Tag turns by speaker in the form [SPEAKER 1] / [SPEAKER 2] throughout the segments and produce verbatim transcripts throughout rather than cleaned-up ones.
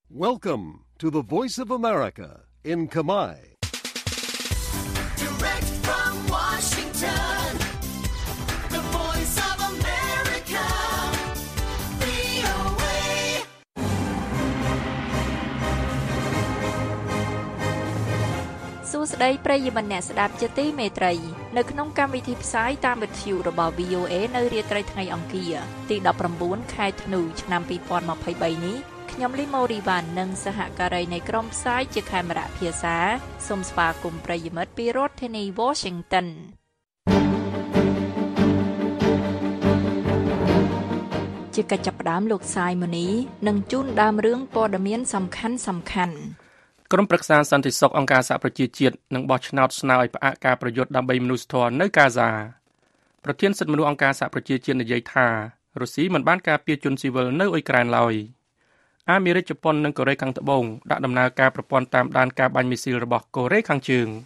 [SPEAKER 1] Welcome to the Voice of America in Khmer.
[SPEAKER 2] Direct from Washington, the Voice of America, វី អូ เอ សួស្តីប្រិយមិត្តអ្នកស្ដាប់ជាទីមេត្រីនៅក្នុងកម្មវិធីផ្សាយតាមវិទ្យុរបស់ វី អូ เอ នៅរាត្រីថ្ងៃអង្គារទីដប់ប្រាំបួនខែធ្នូឆ្នាំពីរពាន់ម្ភៃបីនេះខ្ញុំលីម៉ូរីវ៉ាន់និងសហការីនៃក្រុមផ្សាយជាខេមរៈភាសាសូមស្វាគមន៍ប្រិយមិត្តពីរដ្ឋធានី Washington ជាកិច្ចចាប់ផ្ដើមលោកសាយម៉ូនីនឹងជូនដើមរឿងព័ត៌មានសំខាន់សំខាន់
[SPEAKER 3] ក្រុមប្រឹក្សាសន្តិសុខអង្គការសហប្រជាជាតិនឹងបោះឆ្នោតស្នើឲ្យផ្អាកការប្រយុទ្ធដើម្បីមនុស្សធម៌នៅកាហ្សាប្រធានសិទ្ធិមនុស្សអង្គការសហប្រជាជាតិនិយាយថារុស្ស៊ីមិនបានការពារជនស៊ីវិលនៅអ៊ុយក្រែនឡើយអាមេរិកជប៉ុននិងកូរ៉េខាងត្បូងដាក់ដំណើរការប្រព័ន្ធតាមដានការបាញ់មីស៊ីលរបស់កូរ៉េខាងជើង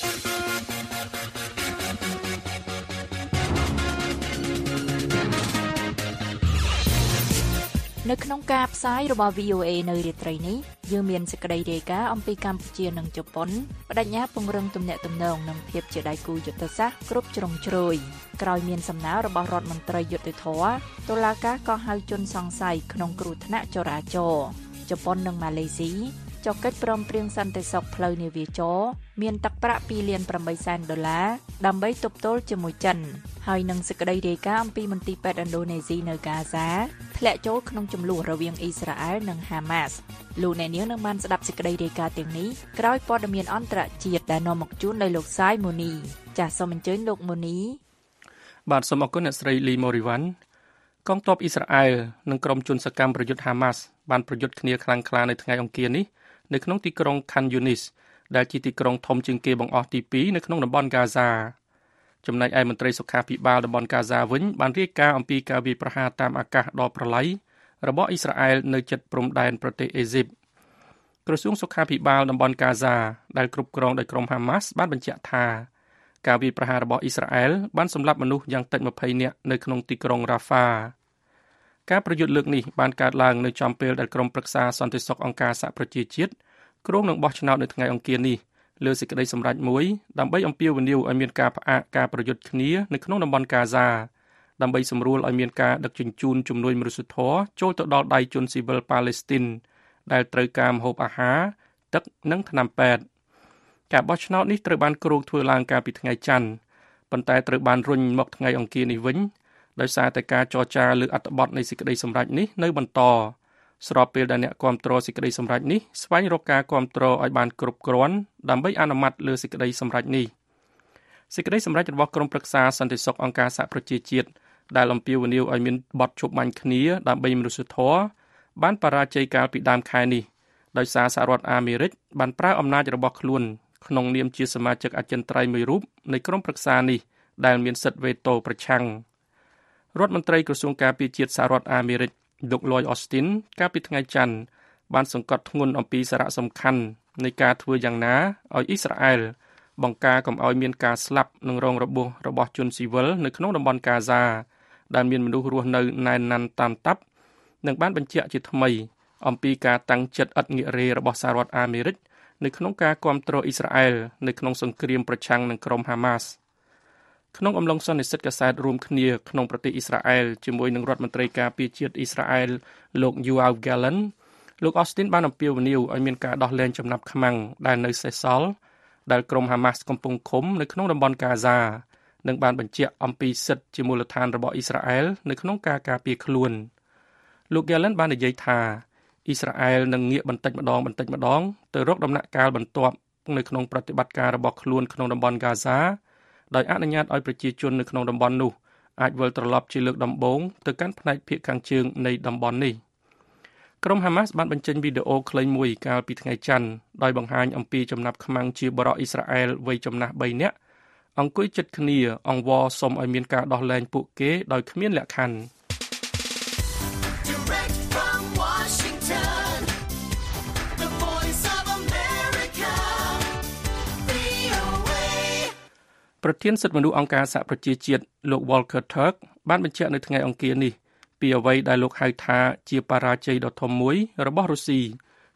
[SPEAKER 2] នៅក្នុងការផ្សាយរបស់ វី អូ เอ នៅរាត្រីនេះយើងមានសេចក្តីរាយការណ៍អំពីកម្ពុជានិងជប៉ុនបដិញ្ញាពង្រឹងទំនាក់ទំនងនិងភាពជាដៃគូយុទ្ធសាស្ត្រគ្រប់ជ្រុងជ្រោយក្រោយមានសំណើរបស់រដ្ឋមន្ត្រីយុត្តិធម៌តុលាការក៏ហៅជនសង្ស័យក្នុងគ្រោះថ្នាក់ចរាចរណ៍ជប៉ុននិងម៉ាឡេស៊ីចុះកិច្ចព្រមព្រៀងសន្តិសុខផ្លូវនាវាចរមានទឹកប្រាក់ពីរលានប្រាំបីសែនដុល្លារដើម្បីទប់ទល់ជាមួយចិនហើយនឹងសេចក្តីរាយការណ៍អំពីមន្ទីរពេទ្យឥណ្ឌូនេស៊ីនៅកាហ្សាធ្លាក់ចូលក្នុងជម្លោះរវាងអ៊ីស្រាអែលនិងហាម៉ាស់លោកអ្នកនាងនឹងបានស្ដាប់សេចក្តីរាយការណ៍ទាំងនេះក្រោយព័ត៌មានអន្តរជាតិដែលនាំមកជូនដោយលោកសាយម៉ូនីចាសសូមអញ្ជើញលោកម៉ូនី
[SPEAKER 3] បាទសូមអរគុណអ្នកស្រីលីម៉ូរីវ៉ាន់កងទ័ពអ៊ីស្រាអែលនិងក្រុមជនសកម្មប្រយុទ្ធហាម៉ាស់បានប្រយុទ្ធគ្នាខ្លាំងក្លានៅថ្ងៃអង្គារនេះនៅក្នុងទីក្រុងខាន់យូនីសដែលជាទីក្រុងធំជាងគេបង្អស់ទីពីរនៅក្នុងតំបន់កាហ្សាចំណែកឯមន្ត្រីសុខាភិបាលតំបន់កាហ្សាវិញបានរាយការណ៍អំពីការវាយប្រហារតាមអាកាសដ៏ប្រឡាយរបស់អ៊ីស្រាអែលនៅជិតព្រំដែនប្រទេសអេស៊ីបក្រសួងសុខាភិបាលតំបន់កាហ្សាដែលគ្រប់គ្រងដោយក្រុមហាម៉ាស់បានបញ្ជាក់ថាការវាយប្រហាររបស់អ៊ីស្រាអែលបានសម្លាប់មនុស្សយ៉ាងតិចម្ភៃនាក់នៅក្នុងទីក្រុងរ៉ាហ្វាការប្រយុទ្ធលើកនេះបានកើតឡើងនៅចំពេលដែលក្រុមប្រឹក្សាសន្តិសុខអង្គការសហប្រជាជាតិគ្រោងនឹងបោះឆ្នោតនៅថ្ងៃអង្គារនេះលើសេចក្តីសម្រេចមួយដើម្បីអំពាវនាវឲ្យមានការផ្អាកការប្រយុទ្ធគ្នានៅក្នុងតំបន់កាហ្សាដើម្បីសម្រួលឲ្យមានការដឹកជញ្ជូនជំនួយមនុស្សធម៌ចូលទៅដល់ដៃជនស៊ីវិលប៉ាឡេស្ទីនដែលត្រូវការម្ហូបអាហារទឹកនិងថ្នាំពេទ្យការបោះឆ្នោតនេះត្រូវបានគ្រោងធ្វើឡើងកាលពីថ្ងៃច័ន្ទប៉ុន្តែត្រូវបានរុញមកថ្ងៃអង្គារនេះវិញដោយសារតែការចរចាលើអត្ថបទនៃសេចក្តីសម្រេចនេះនៅបន្តស្របពេលដែលអ្នកគាំទ្រសេចក្តីសម្រេចនេះស្វែងរកការគាំទ្រឲ្យបានគ្រប់គ្រាន់ដើម្បីអនុម័តលើសេចក្តីសម្រេចនេះសេចក្តីសម្រេចរបស់ក្រុមប្រឹក្សាសន្តិសុខអង្គការសហប្រជាជាតិដែលអំពាវនាវឲ្យមានបទជប់បាញ់គ្នាដើម្បីមនុស្សធម៌បានបរាជ័យកាលពីដើមខែនេះដោយសារសហរដ្ឋអាមេរិកបានប្រើអំណាចរបស់ខ្លួនក្នុងនាមជាសមាជិកអចិន្ត្រៃយ៍មួយរូបនៃក្រុមប្រឹក្សានេះដែលមានសិទ្ធិវេតូប្រឆាំងរដ្ឋមន្ត្រីក្រសួងការពារជាតិសហរដ្ឋអាមេរិកលោក Lloyd Austin កាលពីថ្ងៃច័ន្ទបានសង្កត់ធ្ងន់អំពីសារៈសំខាន់នៃការធ្វើយ៉ាងណាឲ្យអ៊ីស្រាអែលបង្ការកុំឲ្យមានការស្លាប់និងរងរបួសរបស់ជនស៊ីវិលនៅក្នុងតំបន់កាហ្សាដែលមានមនុស្សរស់នៅណែនណាន់តាមតាប់និងបានបញ្ជាក់ជាថ្មីអំពីការតាំងចិត្តឥតងាករេរបស់សហរដ្ឋអាមេរិកនៅក្នុងការគាំទ្រអ៊ីស្រាអែលនៅក្នុងសង្គ្រាមប្រឆាំងនឹងក្រុមហាម៉ាស់ក្នុងអំឡុងសន្និសីទកាសែតរួមគ្នាក្នុងប្រទេសអ៊ីស្រាអែលជាមួយនឹងរដ្ឋមន្ត្រីការពារជាតិអ៊ីស្រាអែលលោក Yoav Gallant លោក Austin បានអំពាវនាវឲ្យមានការដោះលែងចំណាប់ខ្មាំងដែលនៅសេសសល់ដែលក្រុមហាម៉ាស់កំពុងឃុំនៅក្នុងតំបន់កាហ្សានិងបានបញ្ជាក់អំពីសិទ្ធិជាមូលដ្ឋានរបស់អ៊ីស្រាអែលនៅក្នុងការការពារខ្លួនលោក Gallant បាននិយាយថាអ៊ីស្រាអែលនឹងងាកបន្តិចម្ដងបន្តិចម្ដងទៅរកដំណាក់កាលបន្ទាប់នៅក្នុងប្រតិបត្តិការរបស់ខ្លួនក្នុងតំបន់កាហ្សាដោយអនុញ្ញាតឲ្យប្រជាជននៅក្នុងតំបន់នោះអាចវិលត្រឡប់ជាលើកដំបូងទៅកាន់ផ្នែកភាគខាងជើងនៃតំបន់នេះក្រុមហាម៉ាស់បានបញ្ចេញវីដេអូខ្លីមួយកាលពីថ្ងៃច័ន្ទដោយបង្ហាញអំពីចំណាប់ខ្មាំងជាបរិសុទ្ធអ៊ីស្រាអែលវ័យចំណាស់បីនាក់អង្គុយជិតគ្នាអង្វរសុំឲ្យមានការដោះលែងពួកគេដោយគ្មានលក្ខខណ្ឌប្រធានសិទ្ធិមនុស្សអង្គការសហប្រជាជាតិលោក Volker Turk បានបញ្ជាក់នៅថ្ងៃអង្គារនេះពីអ្វីដែលលោកហៅថាជាបរាជ័យដ៏ធំមួយរបស់រុស្ស៊ី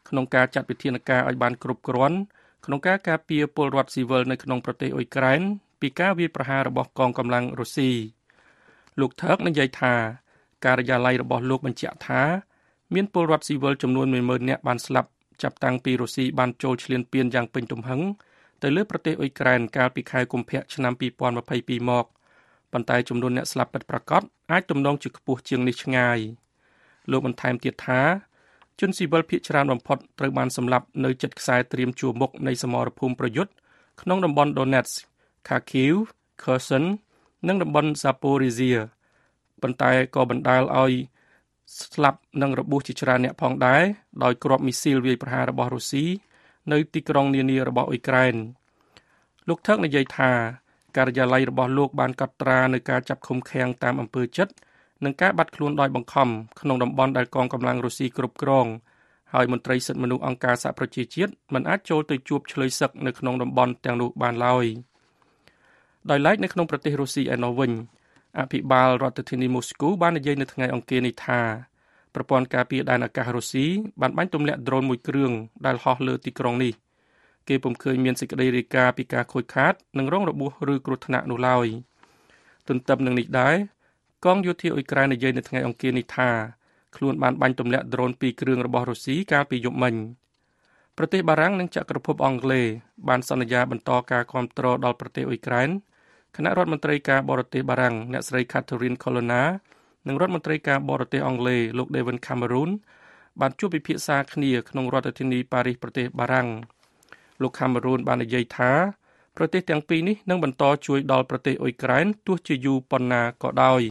[SPEAKER 3] ក្នុងការចាត់វិធានការឲ្យបានគ្រប់គ្រាន់ក្នុងការការពារពលរដ្ឋស៊ីវិលនៅក្នុងប្រទេសអ៊ុយក្រែនពីការវាយប្រហាររបស់កងកម្លាំងរុស្ស៊ីលោកថើកនិយាយថាការិយាល័យរបស់លោកបញ្ជាក់ថាមានពលរដ្ឋស៊ីវិលចំនួន មួយម៉ឺន នាក់បានស្លាប់ចាប់តាំងពីរុស្ស៊ីបានចូលឈ្លានពានយ៉ាងពេញទំហឹងទៅលើប្រទេសអ៊ុយក្រែនកាលពីខែកុម្ភៈឆ្នាំពីរពាន់ម្ភៃពីរមកប៉ុន្តែចំនួនអ្នកស្លាប់ពិតប្រាកដអាចទំនងជាខ្ពស់ជាងនេះឆ្ងាយលោកបន្ថែមទៀតថាជនស៊ីវិលភាគច្រើនបំផុតត្រូវបានសម្លាប់នៅជិតខ្សែត្រៀមជួរមុខនៃសមរភូមិប្រយុទ្ធក្នុងតំបន់ Donetsk, Kharkiv, Kherson និងតំបន់ Zaporizhzhia ប៉ុន្តែក៏បណ្ដាលឲ្យស្លាប់និងរបួសជាច្រើនអ្នកផងដែរដោយគ្រាប់មីស៊ីលវាយប្រហាររបស់រុស្ស៊ីនៅទីក្រុងនានារបស់អ៊ុយក្រែនលោកថើកនិយាយថាការិយាល័យរបស់លោកបានកត់ត្រានៅការចាប់ឃុំឃាំងតាមអំពើចិត្តនិងការបាត់ខ្លួនដោយបង្ខំក្នុងតំបន់ដែលកងកម្លាំងរុស្ស៊ីគ្រប់គ្រងហើយមន្ត្រីសិទ្ធិមនុស្សអង្គការសហប្រជាជាតិមិនអាចចូលទៅជួបឆ្លើយសឹកនៅក្នុងតំបន់ទាំងនោះបានឡើយដោយឡែកនៅក្នុងប្រទេសរុស្ស៊ីឯណោះវិញអភិបាលរដ្ឋធានីមូស្គូបាននិយាយនៅថ្ងៃអង្គារនេះថាប្រព័ន្ធការពារដែនអាកាសរុស្ស៊ីបានបាញ់ទម្លាក់ដ្រូនមួយគ្រឿងដែលហោះលើទីក្រុងនេះគេពុំឃើញមានសេចក្តីរាយការណ៍ពីការខូចខាតនិងរងរបួសឬគ្រោះថ្នាក់នោះឡើយទន្ទឹមនឹងនេះដែរកងយោធាអ៊ុយក្រែននិយាយនៅថ្ងៃអង្គារនេះថាខ្លួនបានបាញ់ទម្លាក់ដ្រូនពីរគ្រឿងរបស់រុស្ស៊ីកាលពីយប់មិញប្រទេសបារាំងនិងចក្រភពអង់គ្លេសបានសន្យាបន្តការគាំទ្រដល់ប្រទេសអ៊ុយក្រែនគណៈរដ្ឋមន្ត្រីការបរទេសបារាំងអ្នកស្រី Catherine Colonna និងរដ្ឋមន្ត្រីការបរទេសអង់គ្លេសលោក David Cameron បានជួបពិភាក្សាគ្នាក្នុងរដ្ឋធានីប៉ារីសប្រទេសបារាំងលោក Cameron បាននិយាយថាប្រទេសទាំងពីរនេះនឹងបន្តជួយដល់ប្រទេសអ៊ុយក្រែនទោះជាយូរប៉ុណ្ណាក៏ដោយ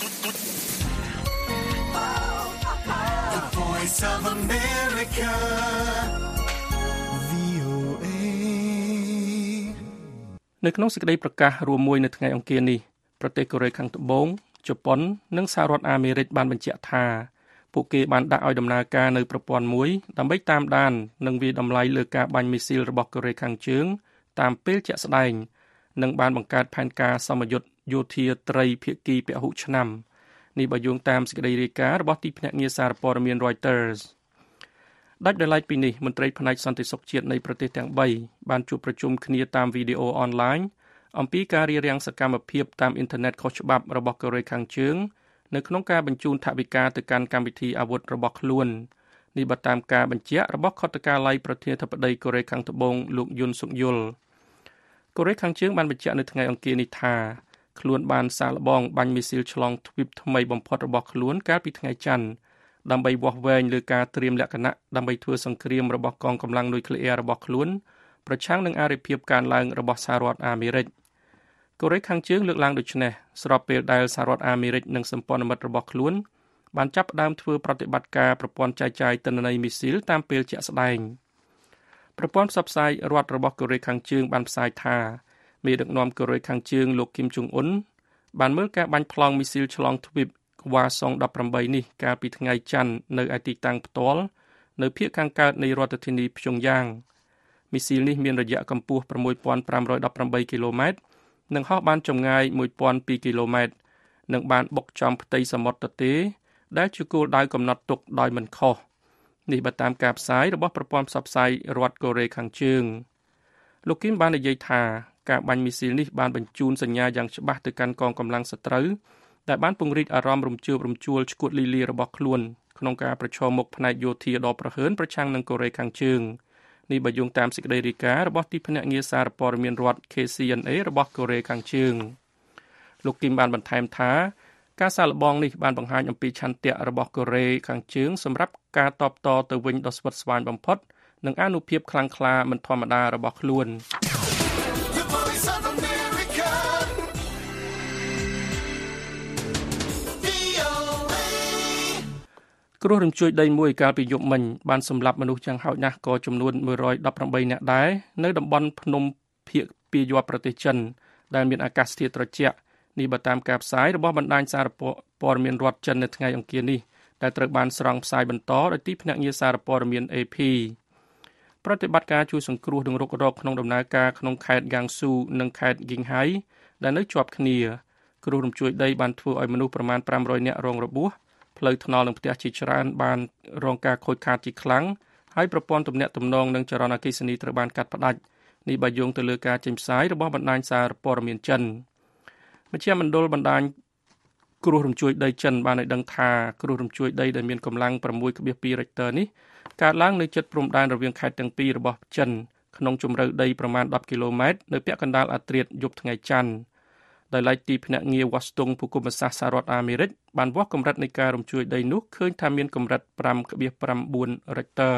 [SPEAKER 3] នៅក្នុងសេចក្តីប្រកាសរួមមួយនៅថ្ងៃអង្គារនេះប្រទេសកូរ៉េខាងត្បូងជប៉ុននិងសហរដ្ឋអាមេរិកបានបញ្ជាក់ថាពួកគេបានដាក់ឲ្យដំណើរការនៅប្រព័ន្ធមួយដើម្បីតាមដាននិងវាយតម្លៃលើការបាញ់មីស៊ីលរបស់កូរ៉េខាងជើងតាមពេលជាក់ស្ដែងនិងបានបង្កើតផែនការសមយុទ្ធយោធាត្រីភាគីពហុឆ្នាំនេះបើយោងតាមសេចក្តីរាយការណ៍របស់ទីភ្នាក់ងារសារព័ត៌មាន Reuters ដាច់ដោយឡែកពីនេះមន្ត្រីផ្នែកសន្តិសុខជាតិនៃប្រទេសទាំងបីបានជួបប្រជុំគ្នាតាមវីដេអូអនឡាញអំពីការរារាំងសកម្មភាពតាមអ៊ីនធឺណិតខុសច្បាប់របស់កូរ៉េខាងជើងនៅក្នុងការបញ្ជូនថវិកាទៅកាន់កម្មវិធីអាវុធរបស់ខ្លួននេះបើតាមការបញ្ជាក់របស់ខុទ្ទកាល័យប្រធានាធិបតីកូរ៉េខាងត្បូងលោកយុនសុកយុលកូរ៉េខាងជើងបានបញ្ជាក់នៅថ្ងៃអង្គារនេះថាខ្លួនបានសាកល្បងបាញ់មីស៊ីលឆ្លងទ្វីបថ្មីបំផុតរបស់ខ្លួនកាលពីថ្ងៃច័ន្ទដើម្បីវាស់វែងលើការត្រៀមលក្ខណៈដើម្បីធ្វើសង្គ្រាមរបស់កងកម្លាំងនុយក្លេអ៊ែររបស់ខ្លួនប្រឆាំងនឹងអារិភាពកើនឡើងរបស់សហរដ្ឋអាមេរិកកូរ៉េខាងជើងលើកឡើងដូចនេះស្របពេលដែលសហរដ្ឋអាមេរិកនិងសម្ព័ន្ធមិត្តរបស់ខ្លួនបានចាប់ផ្ដើមធ្វើប្រតិបត្តិការប្រព័ន្ធចែកចាយទិន្នន័យមីស៊ីលតាមពេលជាក់ស្ដែងប្រព័ន្ធផ្សព្វផ្សាយរដ្ឋរបស់កូរ៉េខាងជើងបានផ្សាយថាមេដឹកនាំកូរ៉េខាងជើងលោកគីមចុងអ៊ុនបានមើលការបាញ់ប្លង់មីស៊ីលឆ្លងទ្វីបវ៉ាសុង ដប់ប្រាំបីនេះកាលពីថ្ងៃច័ន្ទនៅឯទីតាំងផ្ទាល់នៅភាគខាងកើតនៃរដ្ឋធានីព្យុងយ៉ាងមីស៊ីលនេះមានរយៈកម្ពស់ប្រាំមួយពាន់ប្រាំរយដប់ប្រាំបីគីឡូម៉ែត្រនិងហោះបានចម្ងាយមួយពាន់ពីរគីឡូម៉ែត្រនិងបានបុកចំផ្ទៃសមុទ្រទទេដែលជាគោលដៅកំណត់ទុកដោយមិនខុសនេះបើតាមការផ្សាយរបស់ប្រព័ន្ធផ្សព្វផ្សាយរដ្ឋកូរ៉េខាងជើងលោកគីមបាននិយាយថាការបាញ់មីស៊ីលនេះបានបញ្ជូនសញ្ញាយ៉ាងច្បាស់ទៅកាន់កងកម្លាំងសត្រូវដែលបានពង្រីកអារម្មណ៍រំជើបរំជួលឈួតលីលារបស់ខ្លួនក្នុងការប្រឈមមុខផ្នែកយោធាដ៏ប្រហើនប្រឆាំងនឹងកូរ៉េខាងជើងនេះបើយោងតាមសេចក្តីរាយការណ៍របស់ទីភ្នាក់ងារសារព័ត៌មានរដ្ឋ K C N A របស់កូរ៉េខាងជើងលោកគីមបានបន្ថែមថាការសាកល្បងនេះបានបង្ហាញអំពីឆន្ទៈរបស់កូរ៉េខាងជើងសម្រាប់ការតបតទៅវិញដ៏ស្វិតស្វាញបំផុតនិងអានុភាពខ្លាំងក្លាមិនធម្មតារបស់ខ្លួនគ្រោះរញ្ជួយដីមួយកាលពីយប់មិញបានសម្លាប់មនុស្សយ៉ាងហោចណាស់ក៏ចំនួនមួយរយដប់ប្រាំបីនាក់ដែរនៅតំបន់ភ្នំភាគពាយ័ព្យប្រទេសចិនដែលមានអាកាសធាតុត្រជាក់នេះបើតាមការផ្សាយរបស់បណ្ដាញសារព័ត៌មានរដ្ឋចិននៅថ្ងៃអង្គារនេះដែលត្រូវបានស្រង់ផ្សាយបន្តដោយទីភ្នាក់ងារសារព័ត៌មាន A P ប្រតិបត្តិការជួយសង្គ្រោះនិងរុករកក្នុងដំណើរការក្នុងខេត្តហ្គាំងស៊ូនិងខេត្តហ្គីងហៃដែលនៅជាប់គ្នាគ្រោះរញ្ជួយដីបានធ្វើឲ្យមនុស្សប្រមាណប្រាំរយនាក់រងរបួសផ្លូវថ្នល់និងផ្ទះជាច្រើនបានរងការខូចខាតជាខ្លាំងហើយប្រព័ន្ធទំនាក់ទំនងនិងចរន្តអគ្គិសនីត្រូវបានកាត់ផ្តាច់នេះបើយោងទៅលើការចេញផ្សាយរបស់បណ្ដាញសារព័ត៌មានចិនមជ្ឈមណ្ឌលបណ្ដាញគ្រោះរញ្ជួយដីចិនបានឲ្យដឹងថាគ្រោះរញ្ជួយដីដែលមានកម្លាំង 6.ពីរ Richter នេះកើតឡើងនៅជិតព្រំដែនរវាងខេត្តទាំងពីររបស់ចិនក្នុងជម្រៅដីប្រមាណដប់គីឡូម៉ែត្រនៅពាក់កណ្ដាលអាធ្រាត្រយប់ថ្ងៃច័ន្ទដោយឡែកទីភ្នាក់ងារ Washington ភូមិសាស្ត្រសហរដ្ឋអាមេរិកបានវាស់កម្រិតនៃការរញ្ជួយដីនោះឃើញថាមានកម្រិត 5.9 Richter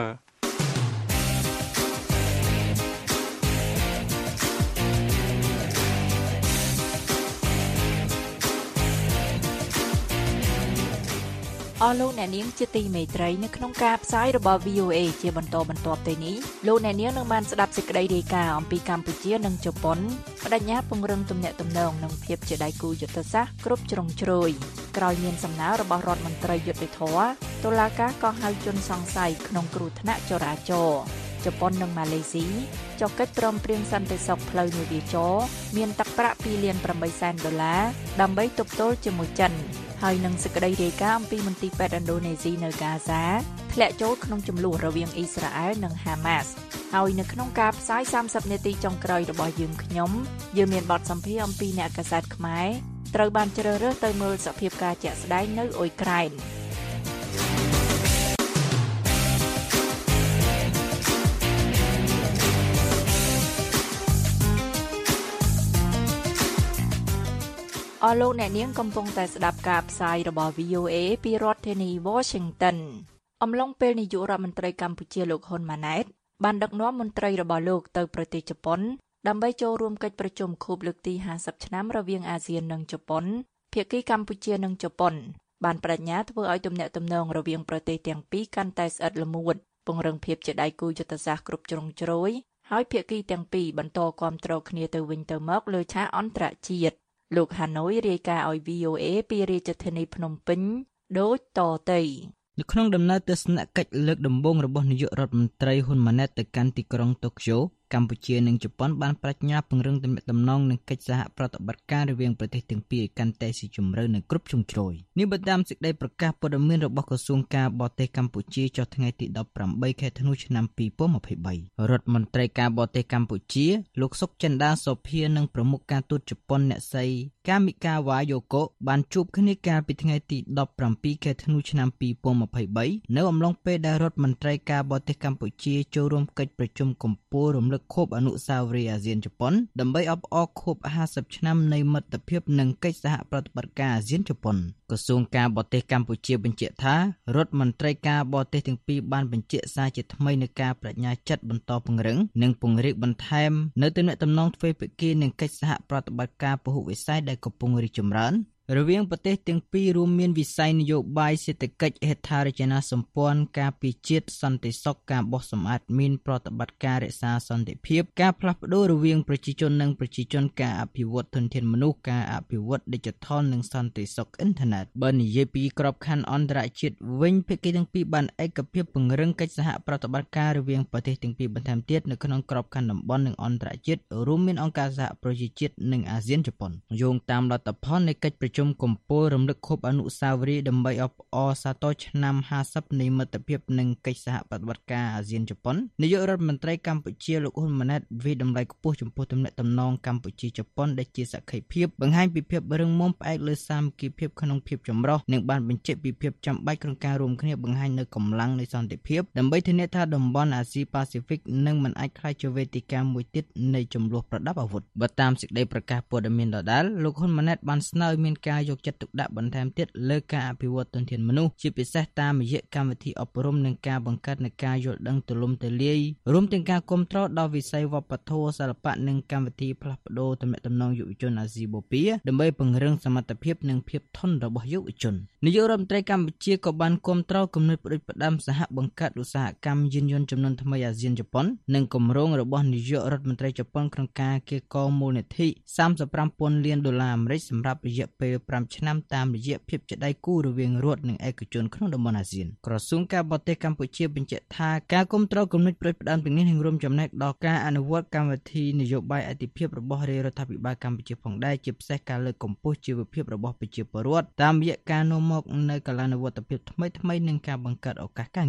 [SPEAKER 2] អស់លោកអ្នកនាងជាទីមេត្រីនៅក្នុងការផ្សាយរបស់ វី អូ เอ ជាបន្តបន្ទាប់ទៅនេះលោកអ្នកនាងនឹងបានស្ដាប់សេចក្តីរាយការណ៍អំពីកម្ពុជានិងជប៉ុនបដិញ្ញាពង្រឹងទំនាក់ទំនងនិងភាពជាដៃគូយុទ្ធសាស្ត្រគ្រប់ជ្រុងជ្រោយក្រោយមានសំណើរបស់រដ្ឋមន្ត្រីយុត្តិធម៌តុលាការក៏ហៅជនសង្ស័យក្នុងគ្រោះថ្នាក់ចរាចរណ៍ជប៉ុននិងម៉ាឡេស៊ីចុះកិច្ចព្រមព្រៀងសន្តិសុខផ្លូវនាវាចរមានទឹកប្រាក់ពីរលានប្រាំបីសែនដុល្លារដើម្បីទប់ទល់ជាមួយចិនហើយនឹងសេចក្តីរាយការណ៍អំពីមន្ទីរពេទ្យឥណ្ឌូនេស៊ីនៅហ្គាហ្សាធ្លាក់ចូលក្នុងជម្លោះរវាងអ៊ីស្រាអែលនិងហាម៉ាស់ហើយនៅក្នុងការផ្សាយសាមសិបនាទីចុងក្រោយរបស់យើងខ្ញុំយើងមានបទសម្ភាសន៍អំពីអ្នកកាសែតខ្មែរត្រូវបានជ្រើសរើសទៅមើលសភាពការជាក់ស្ដែងនៅអ៊ុយក្រែនអស់លោកអ្នកនាងកំពុងតែស្ដាប់ការផ្សាយរបស់ វី អូ เอ ពីរដ្ឋធានី Washington អំឡុងពេលនាយករដ្ឋមន្ត្រីកម្ពុជាលោកហ៊ុនម៉ាណែតបានដឹកនាំមន្ត្រីរបស់លោកទៅប្រទេសជប៉ុនដើម្បីចូលរួមកិច្ចប្រជុំខួបលើកទីហាសិបឆ្នាំរវាងអាស៊ាននិងជប៉ុនភាគីកម្ពុជានិងជប៉ុនបានបដិញ្ញាធ្វើឲ្យទំនាក់ទំនងរវាងប្រទេសទាំងពីរកាន់តែស្អិតល្មួតពង្រឹងភាពជាដៃគូយុទ្ធសាស្ត្រគ្រប់ជ្រុងជ្រោយហើយភាគីទាំងពីរបន្តគាំទ្រគ្នាទៅវិញទៅមកលើឆាកអន្តរជាតិលោកហាណូយរាយការណ៍ឲ្យ វី អូ เอ ពីរាជធានីភ្នំពេញដូចតទៅនៅក្នុងដំណើរទស្សនកិច្ចលើកដំបូងរបស់នាយករដ្ឋមន្ត្រីហ៊ុនម៉ាណែតទៅកាន់ទីក្រុងតូក្យូកម្ពុជានិងជប៉ុនបានប្រាជ្ញាពង្រឹងទំនាក់ទំនងនិងកិច្ចសហប្រតិបត្តិការរវាងប្រទេសទាំងពីរកាន់តែស៊ីជម្រៅនិងគ្រប់ជ្រុងជ្រោយនេះបើតាមសេចក្តីប្រកាសព័ត៌មានរបស់ក្រសួងការបរទេសកម្ពុជាចុះថ្ងៃទីដប់ប្រាំបីខែធ្នូឆ្នាំពីរពាន់ម្ភៃបីរដ្ឋមន្ត្រីការបរទេសកម្ពុជាលោកសុកចិន្តាសូភានិងប្រមុខការទូតជប៉ុនអ្នកស្រីកាមីកាវ៉ាយ៉ូកូបានជួបគ្នាកាលពីថ្ងៃទីដប់ប្រាំពីរខែធ្នូឆ្នាំពីរពាន់ម្ភៃបីនៅអំឡុងពេលដែលរដ្ឋមន្ត្រីការបរទេសកម្ពុជាចូលរួមកិច្ចប្រជុំកំពូលរំលឹកខួបអនុស្សាវរីយ៍អាស៊ានជប៉ុនដើម្បីអបអរខួបហាសិបឆ្នាំនៃមិត្តភាពនិងកិច្ចសហប្រតិបត្តិការអាស៊ានជប៉ុនក្រសួងការបរទេសកម្ពុជាបញ្ជាក់ថារដ្ឋមន្ត្រីការបរទេសទាំងពីរបានបញ្ជាក់សារជាថ្មីនៃការប្រាជ្ញាចិត្តបន្តពង្រឹងនិងពង្រីកបន្ថែមនៅទំនាក់ទំនងទ្វេភាគីនិងកិច្ចសហប្រតិបត្តិការពហុវិស័យដែលកំពុងរីកចម្រើនរវាងប្រទេសទាំងពីររួមមានវិស័យនយោបាយសេដ្ឋកិច្ចហេដ្ឋារចនាសម្ព័ន្ធការពារជាតិសន្តិសុខការបោះសម្អាតមីនប្រតិបត្តិការរក្សាសន្តិភាពការផ្លាស់ប្ដូររវាងប្រជាជននិងប្រជាជនការអភិវឌ្ឍធនធានមនុស្សការអភិវឌ្ឍ Digital និងសន្តិសុខអ៊ីនធឺណិតបើនិយាយពីក្របខ័ណ្ឌអន្តរជាតិវិញភាគីទាំងពីរបានឯកភាពពង្រឹងកិច្ចសហប្រតិបត្តិការរវាងប្រទេសទាំងពីរបន្ថែមទៀតនៅក្នុងក្របខ័ណ្ឌតំបន់និងអន្តរជាតិរួមមានអង្គការសហប្រជាជាតិនិងអាស៊ានជប៉ុនយោងតាមលទ្ធផលនៃកិច្ចប្រជុំកំពូលរំលឹកខួបអនុស្សាវរីយ៍ដើម្បីអបអរសាទរឆ្នាំហាសិបនៃមិត្តភាពនិងកិច្ចសហប្រតិបត្តិការអាស៊ានជប៉ុននាយករដ្ឋមន្ត្រីកម្ពុជាលោកហ៊ុនម៉ាណែតវិតម្លៃខ្ពស់ចំពោះទំនាក់ទំនងកម្ពុជាជប៉ុនដែលជាសក្ខីភាពបង្ហាញពីភាពរឹងមាំផ្អែកលើសាមគ្គីភាពក្នុងភាពចម្រុះនិងបានបញ្ជាក់ពីភាពចាំបាច់ក្នុងការរួមគ្នាបង្ហាញនូវកម្លាំងនៃសន្តិភាពដើម្បីធានាថាតំបន់អាស៊ីប៉ាស៊ីហ្វិកនឹងមិនអាចក្លាយជាវេទិកាមួយទៀតនៃជម្លោះប្រដាប់អាវុធបើតាមសេចក្តីប្រកាសព័ត៌មានដដែលលោកហ៊ុនម៉ាណែតបានស្នើឲ្យមានការយកចិត្តទុកដាក់បន្ថែមទៀតលើការអភិវឌ្ឍធនធានមនុស្សជាពិសេសតាមរយៈកម្មវិធីអប់រំនិងការបង្កើតនៃការយល់ដឹងទូលំទូលាយរួមទាំងការគាំទ្រដល់វិស័យវប្បធម៌សិល្បៈនិងកម្មវិធីផ្លាស់ប្ដូរទំនាក់ទំនងយុវជនអាស៊ីបូព៌ាដើម្បីពង្រឹងសមត្ថភាពនិងភាពធន់របស់យុវជននាយករដ្ឋមន្ត្រីកម្ពុជាក៏បានគាំទ្រគំនិតផ្ដួចផ្ដើមសហបង្កើតឧស្សាហកម្មយានយន្តចំនួនថ្មីអាស៊ានជប៉ុននិងគម្រោងរបស់នាយករដ្ឋមន្ត្រីជប៉ុនក្នុងការកៀរកងមូលនិធិសាមសិបប្រាំពាន់លានដុល្លារអាមេរិកសម្រាប់រយៈពេលប្រាំឆ្នាំតាមរយៈភាពជាដៃគូរវាងរដ្ឋនិងឯកជនក្នុងតំបន់អាស៊ានក្រសួងការបរទេសកម្ពុជាបញ្ជាក់ថាការគាំទ្រគំនិតផ្ដួចផ្ដើមទាំងនេះនឹងរួមចំណែកដល់ការអនុវត្តកម្មវិធីនយោបាយអធិភាពរបស់រាជរដ្ឋាភិបាលកម្ពុជាផងដែរជាពិសេសការលើកកម្ពស់ជីវភាពរបស់ប្រជាពលរដ្ឋតាមរយៈការនាំមកនូវកលានុវត្តភាពថ្មីៗនិងការបង្កើតឱកាសការងារ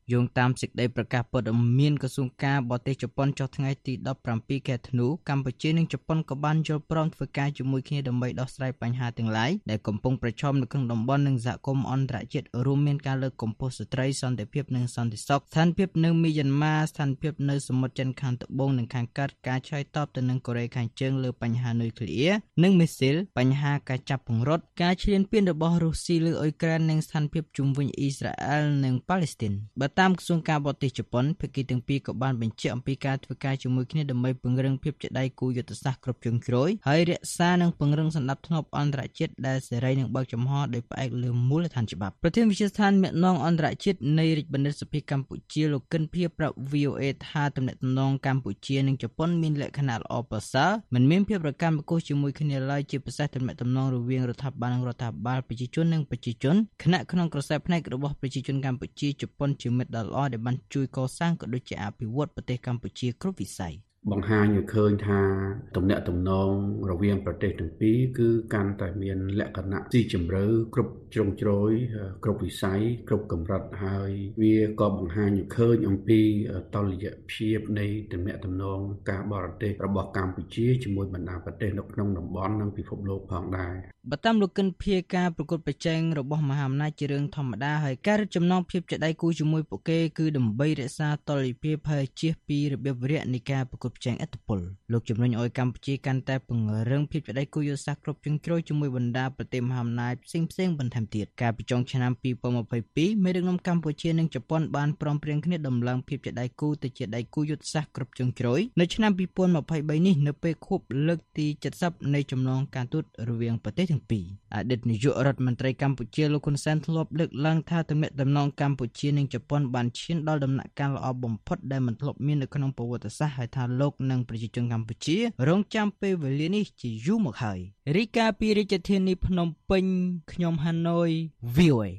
[SPEAKER 4] យោងតាមសេចក្តីប្រកាសព័ត៌មានក្រសួងការបរទេសជប៉ុនចុះថ្ងៃទីដប់ប្រាំពីរខែធ្នូកម្ពុជានិងជប៉ុនក៏បានយល់ព្រមធ្វើការជាមួយគ្នាដើម្បីដោះស្រាយបញ្ហាទាំងឡាយដែលកំពុងប្រឈមនៅក្នុងតំបន់និងសហគមន៍អន្តរជាតិរួមមានការលើកកម្ពស់ស្ត្រីសន្តិភាពនិងសន្តិសុខស្ថានភាពនៅមីយ៉ាន់ម៉ាស្ថានភាពនៅសមុទ្រចិនខាងត្បូងនិងខាងកើតការឆ្លើយតបទៅនឹងកូរ៉េខាងជើងលើបញ្ហានុយក្លេអ៊ែរនិងមីស៊ីលបញ្ហាការចាប់ពង្រត់ការឈ្លានពានរបស់រុស្ស៊ីលើអ៊ុយក្រែននិងស្ថានភាពជុំវិញអ៊ីស្រាអែលនិងប៉ាឡេស្ទីនបើតាមក្រសួងការបរទេសជប៉ុនភាគីទាំងពីរក៏បានបញ្ជាក់អំពីការធ្វើការជាមួយគ្នាដើម្បីពង្រឹងភាពជាដៃគូយុទ្ធសាស្ត្រគ្រប់ជ្រុងជ្រោយហើយរក្សានិងពង្រឹងសណ្ដាប់ធ្នាប់អន្តរជាតិដែលសេរីនិងបើកចំហដោយផ្អែកលើមូលដ្ឋានច្បាប់ប្រធានវិទ្យាស្ថានមេណងអន្តរជាតិនៃរាជបណ្ឌិតសភាកម្ពុជាលោកកិនភៀប្រាប់ វី អូ អេ ថាទំនាក់ទំនងកម្ពុជានិងជប៉ុនមានលក្ខណៈល្អប្រសើរមិនមានភាពរកាំរកូសជាមួយគ្នាឡើយជាពិសេសទំនាក់ទំនងរវាងរដ្ឋាភិបាលនិងរដ្ឋាភិបាលប្រជាជននិងប្រជាជនខណៈក្នុងក្រសែភ្នែករបស់ប្រជាជនកម្ពុជាជប៉ុនជាមិត្តដ៏ល្អដែលបានជួយកសាងក៏ដូចជាអភិវឌ្ឍប្រទេសកម្ពុជាគ្រប់វិស័យ
[SPEAKER 5] បង្ហាញឲ្យឃើញថាទំនាក់ទំនងរវាងប្រទេសទាំងពីរគឺកាន់តែមានលក្ខណៈស៊ីជម្រៅគ្រប់ជ្រុងជ្រោយគ្រប់វិស័យគ្រប់កម្រិតហើយវាក៏បង្ហាញឲ្យឃើញអំពីតុល្យភាពនៃទំនាក់ទំនងការបរទេសរបស់កម្ពុជាជាមួយបណ្ដាប្រទេសនៅក្នុងតំបន់និងពិភពលោកផងដែរ
[SPEAKER 4] បើតាមលោកកិនភៀការប្រកួតប្រជែងរបស់មហាអំណាចជារឿងធម្មតាហើយការរឹតចំណងភាពជាដៃគូជាមួយពួកគេគឺដើម្បីរក្សាតុល្យភាពហើយជៀសពីរបៀបវរៈនៃការប្រកួតប្រជែងឥទ្ធិពលលោកជំរុញឲ្យកម្ពុជាកាន់តែពង្រឹងភាពជាដៃគូយុទ្ធសាស្ត្រគ្រប់ជ្រុងជ្រោយជាមួយបណ្ដាប្រទេសមហាអំណាចផ្សេងៗបន្ថែមទៀតកាលពីចុងឆ្នាំពីរពាន់ម្ភៃពីរមេដឹកនាំកម្ពុជានិងជប៉ុនបានព្រមព្រៀងគ្នាដំឡើងភាពជាដៃគូទៅជាដៃគូយុទ្ធសាស្ត្រគ្រប់ជ្រុងជ្រោយនៅឆ្នាំពីរពាន់ម្ភៃបីនេះនៅពេលខួបលើកទីเจ็ดสิบនៃចំណងការទូតរវាងប្រទេសទាំងពីរអតីតនាយករដ្ឋមន្ត្រីកម្ពុជាលោកហ៊ុនសែនធ្លាប់លើកឡើងថាទំនាក់ទំនងកម្ពុជានិងជប៉ុនបានឈានដល់ដំណាក់កាលល្អបំផុតដែលមិនធ្លាប់មាននៅក្នុងប្រវត្តិសាស្ត្រហើយថាលោកនិងប្រជាជនកម្ពុជារងចាំពេលវេលានេះជាយូរមកហើយរីកាពីរាជធានីភ្នំពេញខ្ញុំហាណូយ វី អូ អេ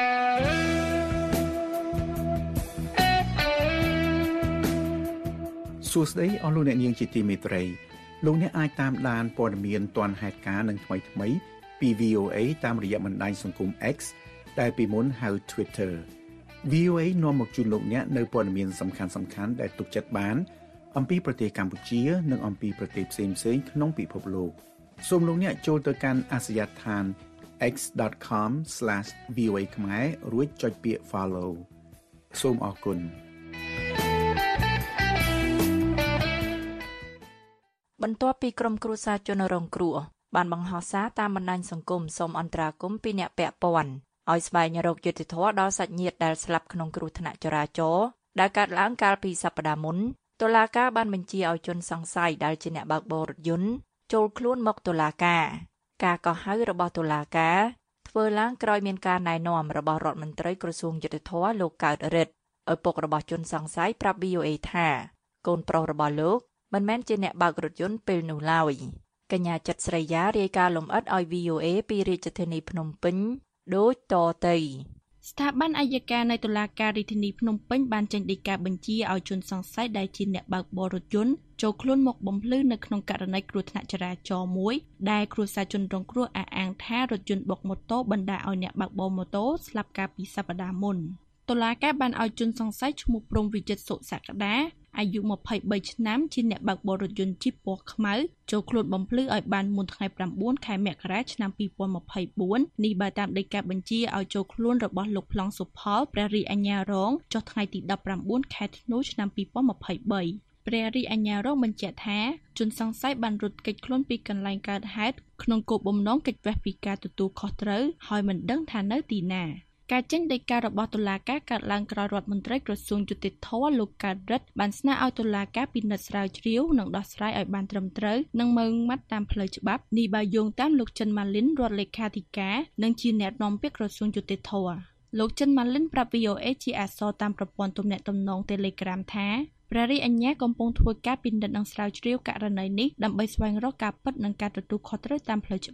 [SPEAKER 6] សួស្តីអស់លោកអ្នកនាងជាទីមេត្រីលោកអ្នកអាចតាមដានព័ត៌មានទាន់ហេតុការណ៍និងថ្មីថ្មីពី វី អូ អេ តាមរយៈបណ្ដាញសង្គម X ដែលពីមុនហៅ Twitter វី អូ អេ នាំមកជូនលោកអ្នកនៅព័ត៌មានសំខាន់ៗដែលទុកចិត្តបានអំពីប្រទេសកម្ពុជានិងអំពីប្រទេសផ្សេងៗក្នុងពិភពលោកសូមលោកអ្នកចូលទៅកាន់អាសយដ្ឋាន x dot com slash v o a ខ្មែររួចចុចពាក្យ Follow សូមអរគុណ
[SPEAKER 2] បន្ទាប់ពីក្រុមគ្រួសារជនរងគ្រោះបានបង្ហោះសារតាមបណ្ដាញសង្គមសូមអន្តរាគមន៍ពីអ្នកពាក់ព័ន្ធឲ្យស្វែងរកយុត្តិធម៌ដល់សាច់ញាតិដែលស្លាប់ក្នុងគ្រោះថ្នាក់ចរាចរណ៍ដែលកើតឡើងកាលពីសប្តាហ៍មុនតុលាការបានបញ្ជាឲ្យជនសង្ស័យដែលជាអ្នកបើកបររថយន្តចូលខ្លួនមកតុលាការការកោះហៅរបស់តុលាការធ្វើឡើងក្រោយមានការណែនាំរបស់រដ្ឋមន្ត្រីក្រសួងយុត្តិធម៌លោកកើតរិទ្ធឪពុករបស់ជនសង្ស័យប្រាប់ វី អូ អេ ថាកូនប្រុសរបស់លោកមិនមែនជាអ្នកបើករថយន្តពេលនោះឡើយកញ្ញាចិត្តស្រីយ៉ារាយការណ៍លម្អិតឲ្យ វី អូ អេ ពីរាជធានីភ្នំពេញដូចតទៅស្ថាប័នអัยការនៃតុលាការរាជធានីភ្នំពេញបានចេញដីកាបញ្ជាឲ្យជនសង្ស័យដែលជាអ្នកបើកបររថយន្តចូលខ្លួនមកបំភ្លឺនៅក្នុងករណីគ្រោះថ្នាក់ចរាចរណ៍មួយដែលគ្រួសារជនរងគ្រោះអះអាងថារថយន្តបុកម៉ូតូបណ្ដាលឲ្យអ្នកបើកបរម៉ូតូស្លាប់កាលពីសប្តាហ៍មុនតុលាការបានឲ្យជនសង្ស័យឈ្មោះព្រំវិចិត្រសុសក្តាអាយុម្ភៃបីឆ្នាំជាអ្នកបើកបររថយន្តជីបពណ៌ខ្មៅចូលខ្លួនបំភ្លឺឲ្យបានមុនថ្ងៃប្រាំបួនខែមករាឆ្នាំពីរពាន់ម្ភៃបួននេះបើតាមដីកាបញ្ជាឲ្យចូលខ្លួនរបស់លោកប្លង់សុផលព្រះរាជអាជ្ញារងចុះថ្ងៃទីដប់ប្រាំបួនខែធ្នូឆ្នាំពីរពាន់ម្ភៃបីព្រះរាជអាជ្ញារងបញ្ជាក់ថាជនសង្ស័យបានរត់គេចខ្លួនពីកន្លែងកើតហេតុក្នុងគោលបំណងគេចវេះពីការទទួលខុសត្រូវហើយមិនដឹងថានៅទីណាការចេញដីការបស់តុលាការកើតឡើងក្រោយរដ្ឋមន្ត្រីក្រសួងយុតិធធម៌លោកកើតរិទ្ធបានស្នើឲ្យតុលាការពិនិត្យស្រាវជ្រាវនិងដោះស្រាយឲ្យបានត្រឹមត្រូវនិងម៉ឺងម៉ាត់តាមផ្លូវច្បាប់នេះបើយោងតាមលោកចិនម៉ាលីនរដ្ឋលេខាធិការនិងជាអ្នកនាំពាក្យក្រសួងយុតិធធម៌លោកចិនម៉ាលីនប្រាប់ វី អូ អេ ជាអក្សរតាមប្រព័ន្ធទំនាក់ទំនង Telegram ថាព្រះរាជអាជ្ញាកំពុងធ្វើការពិនិត្យនិងស្រាវជ្រាវករណីនេះដើម្បីស្វែងរកការពិតនិងការទទួលខុសត្រូវតាមផ្លូវច្បាប់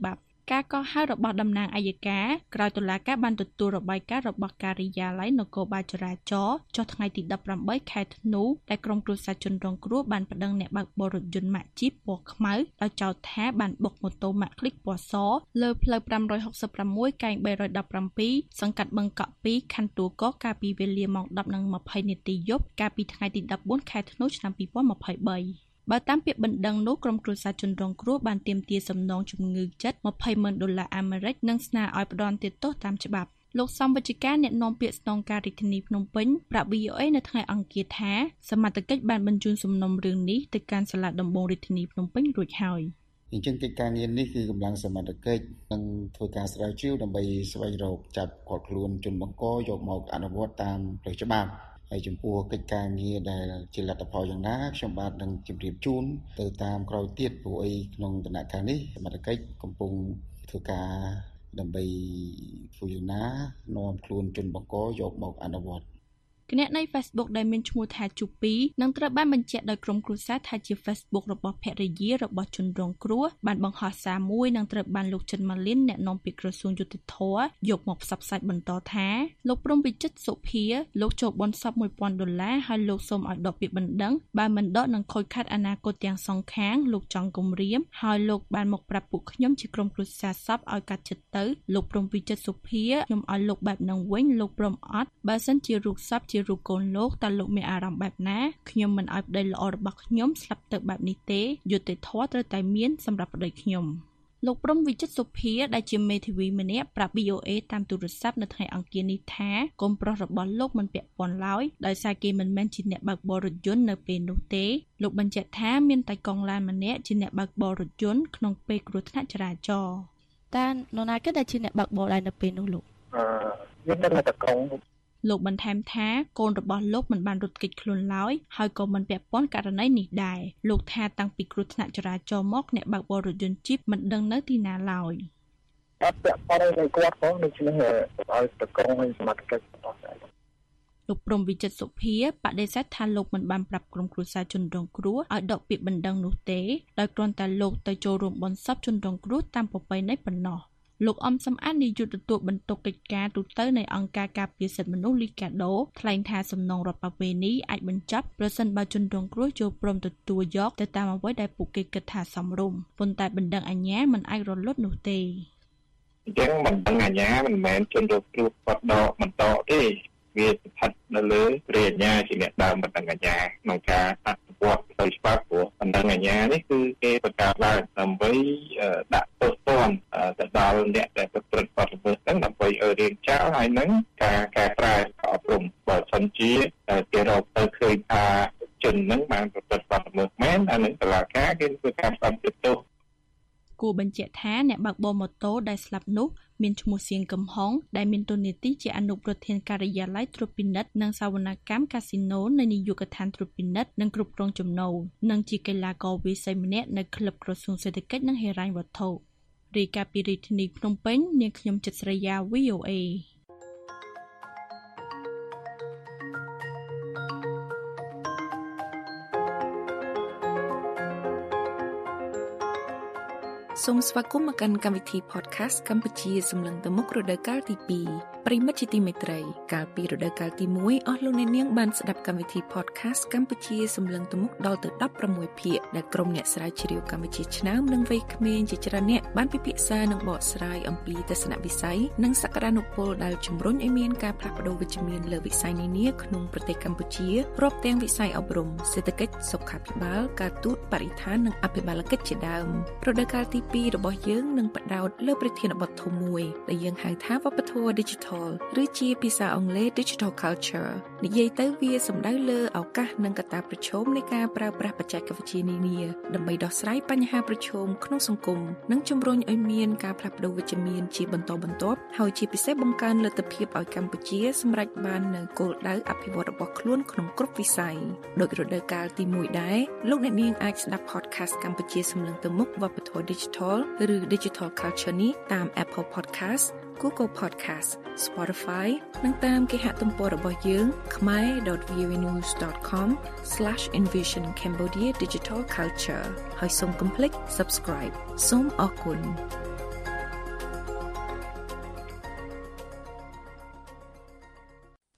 [SPEAKER 7] ការកោះហៅរបស់តំណាងអัยការក្រោយតុលាការបានទទួលរបាយការណ៍របស់ការិយាល័យនគរបាលចរាចរណ៍ចុះថ្ងៃទីដប់ប្រាំបីខែធ្នូដែលក្រុមគ្រួសារជនរងគ្រោះបានប្តឹងអ្នកបើកបររថយន្តម៉ាកជីបពណ៌ខ្មៅដោយចោទថាបានបុកម៉ូតូម៉ាកឃ្លីកពណ៌សលើផ្លូវប្រាំរយហុកសិបប្រាំមួយ កែងបីរយដប់ប្រាំពីរសង្កាត់បឹងកក់ពីរខណ្ឌទួលគោកកាលពីវេលាម៉ោងដប់និងម្ភៃនាទីយប់កាលពីថ្ងៃទីដប់បួនខែធ្នូឆ្នាំពីរពាន់ម្ភៃបីបើតាមពាក្យបណ្ដឹងនោះក្រុមគ្រួសារជនរងគ្រោះបានទាមទារសំណងជំងឺចិត្តម្ភៃម៉ឺនដុល្លារអាមេរិកនិងស្នើឲ្យផ្តន្ទាទោសតាមច្បាប់លោកសំវិជ្ជការអ្នកនាំពាក្យស្នងការរាជធានីភ្នំពេញប្រាប់ វី អូ អេ នៅថ្ងៃអង្គារថាសមត្ថកិច្ចបានបញ្ជូនសំណុំរឿងនេះទៅកាន់សាលាដំបងរាជធានីភ្នំពេញរួចហើយ
[SPEAKER 8] អញ្ចឹងកិច្ចការងារនេះគឺកម្លាំងសមត្ថកិច្ចនឹងធ្វើការស្រាវជ្រាវដើម្បីស្វែងរកចាប់គាត់ខ្លួនជនបង្កយកមកអនុវត្តតាមផ្លូវច្បាប់ហើយចំពោះកិច្ចការងារដែលជាលទ្ធផលយ៉ាងណាខ្ញុំបាទនឹងជម្រាបជូនទៅតាមក្រោយទៀតព្រោះអីក្នុងដំណាក់កាលនេះសមត្ថកិច្ចកំពុងធ្វើការដើម្បីធ្វើយ៉ាងណានាំខ្លួនជនបង្កយកមកអនុវត្ត
[SPEAKER 7] គណនី Facebook ដែលមានឈ្មោះថាជូពីនឹងត្រូវបានបញ្ជាក់ដោយក្រុមគ្រួសារថាជា Facebook របស់ភរិយារបស់ជនរងគ្រោះបានបង្ហោះសារមួយនឹងត្រូវបានលោកចិនម៉ាលីនអ្នកនាំពាក្យក្រសួងយុតិធធយកមកផ្សព្វផ្សាយបន្តថាលោកព្រំវិចិត្រសុភាលោកចូលបនសពមួយពាន់ដុល្លារហើយលោកសូមឲ្យដកពាក្យបណ្ដឹងបើមិនដកនឹងខូចខាតអនាគតទាំងសងខាងលោកចង់គំរាមហើយលោកបានមកប្រាប់ពួកខ្ញុំជាក្រុមគ្រួសារសពឲ្យកាត់ចិត្តទៅលោកព្រំវិចិត្រសុភាខ្ញុំឲ្យលោកបែបនឹងវិញលោកព្រមអត់បើសិនជារូបសពជារូបកូនលោកតើលោកមានអារម្មណ៍បែបណាខ្ញុំមិនឲ្យប្តីល្អរបស់ខ្ញុំស្លាប់ទៅបែបនេះទេយុត្តិធម៌ត្រូវតែមានសម្រាប់ប្តីខ្ញុំលោកព្រំវិចិត្រសុភាដែលជាមេធាវីម្នាក់ប្រាប់ វី អូ អេ តាមទូរស័ព្ទនៅថ្ងៃអង្គារនេះថាកូនប្រុសរបស់លោកមិនពាក់ព័ន្ធឡើយដោយសារគេមិនមែនជាអ្នកបើកបររថយន្តនៅពេលនោះទេលោកបញ្ជាក់ថាមានតែកងឡានម្នាក់ជាអ្នកបើកបររថយន្តក្នុងពេលគ្រោះថ្នាក់ចរាចរណ៍តែនរណាគេដែលជាអ្នកបើកបរដែរនៅពេលនោះលោក
[SPEAKER 9] អឺមានតែតកង
[SPEAKER 7] លោកបន្ថែមថាកូនរបស់លោកមិនបានរត់គេចខ្លួនឡើយហើយក៏មិនពាក់ព័ន្ធករណីនេះដែរលោកថាតាំងពីគ្រោះថ្នាក់ចរាចរណ៍មកអ្នកបើកបររថយន្តជីបមិនដឹងនៅទីណាឡើយ
[SPEAKER 9] អត់ពាក់ព័ន្ធនឹងគាត់ផងដូច្នេះឲ្យតកងឲ្យសមត្ថកិច្ចបន្តដែរ
[SPEAKER 7] លោកព្រំវិចិត្រសុភាបដិសេធថាលោកមិនបានប្រាប់ក្រុមគ្រួសារជនរងគ្រោះឲ្យដកពាក្យបណ្ដឹងនោះទេដោយគ្រាន់តែលោកទៅចូលរួមបុណ្យសពជនរងគ្រោះតាមប្រពៃណីប៉ុណ្ណោះលោកអំសំអាននាយកទទួលបន្ទុកកិច្ចការទូតនៃអង្គការការពារសិទ្ធិមនុស្សលីកាដូថ្លែងថាសំណងរដ្ឋបាលវេនីអាចបញ្ចប់ប្រសិនបើជនរងគ្រោះចូលព្រមទទួលយកទៅតាមអ្វីដែលពួកគេគិតថាសមរម្យប៉ុន្តែបណ្ដឹងអាជ្ញាមិនអាចរលត់នោះទេ
[SPEAKER 9] អញ្ចឹងបណ្ដឹងអាជ្ញាមិនមែនជនរងគ្រោះគាត់ដកបន្តទេវាស្ថិតនៅលើព្រះអាជ្ញាជាអ្នកដើមបណ្ដឹងអាជ្ញាក្នុងការអនុវត្តផ្លូវច្បាប់ព្រោះបណ្ដឹងអាជ្ញានេះគឺគេបង្កើតឡើងដើម្បីដាក់ទោសទណ្ឌទៅដល់អ្នកដែលប្រព្រឹត្តបទល្មើសហ្នឹងដើម្បីឲ្យរៀងចោលហើយនឹងការការប្រែអប់រំបើសិនជាគេរកទៅឃើញថាជនហ្នឹងបានប្រព្រឹត្តបទល្មើសមែនអានឹងតុលាការគេធ្វើការផ្ដន្ទាទោស
[SPEAKER 7] គួរបញ្ជាក់ថាអ្នកបើកបរម៉ូតូដែលស្លាប់នោះមានឈ្មោះសៀងកំហុងដែលមានតួនាទីជាអនុប្រធានការិយាល័យត្រួតពិនិត្យនិងសវនកម្មកាស៊ីណូនៅនាយកដ្ឋានត្រួតពិនិត្យនិងគ្រប់គ្រងចំណូលនិងជាកីឡាករវាយសីម្នាក់នៅក្លឹបក្រសួងសេដ្ឋកិច្ចនិងហិរញ្ញវត្ថុរាយការណ៍ពីរាជធានីភ្នំពេញនាងខ្ញុំចិត្តស្រីយ៉ា វី អូ អេសូមស្វាគមន៍មកកាន់កម្មវិធី podcast កម្ពុជាសម្លឹងទៅមុខរដូវកាលទីពីរប្រិមិត្តជាទីមេត្រីកាលពីរដូវកាលទីមួយអស់លោកអ្នកនាងបានស្ដាប់កម្មវិធី podcast កម្ពុជាសម្លឹងទៅមុខដល់ទៅដប់ប្រាំមួយភាគដែលក្រុមអ្នកស្រាវជ្រាវកម្ពុជាឆ្នើមនិងវ័យក្មេងជាច្រើនអ្នកបានពិភាក្សានិងបកស្រាយអំពីទស្សនវិស័យនិងសក្តានុពលដែលជំរុញឲ្យមានការផ្លាស់ប្តូរវិជ្ជមានលើវិស័យនានាក្នុងប្រទេសកម្ពុជារាប់ទាំងវិស័យអប់រំសេដ្ឋកិច្ចសុខាភិបាលការទូតបរិស្ថាននិងអភិបាលកិច្ចជាដើមរដូវកាលទីពីររបស់យើងនឹងផ្ដោតលើប្រធានបទធំមួយដែលយើងហៅថាវប្បធម៌ Digital ឬជាភាសាអង់គ្លេស Digital Culture និយាយទៅវាសំដៅលើឱកាសនិងកត្តាប្រឈមនៃការប្រើប្រាស់បច្ចេកវិទ្យានានាដើម្បីដោះស្រាយបញ្ហាប្រឈមក្នុងសង្គមនិងជំរុញឲ្យមានការផ្លាស់ប្តូរវិជ្ជមានជាបន្តបន្ទាប់ហើយជាពិសេសបង្កើនលទ្ធភាពឲ្យកម្ពុជាសម្រេចបាននូវគោលដៅអភិវឌ្ឍន៍របស់ខ្លួនក្នុងគ្រប់វិស័យដោយរដូវកាលទីមួយដែរលោកអ្នកនាងអាចស្ដាប់ podcast កម្ពុជាសម្លឹងទៅមុខវប្បធម៌ Digital ឬ Digital Culture នេះតាម Apple Podcast Google Podcast Spotify និងតាមគេហទំព័ររបស់យើង khmer dot v o a news dot com slash envision cambodia digital culture ហើយសូមកុំភ្លេច subscribe សូមអរគុណ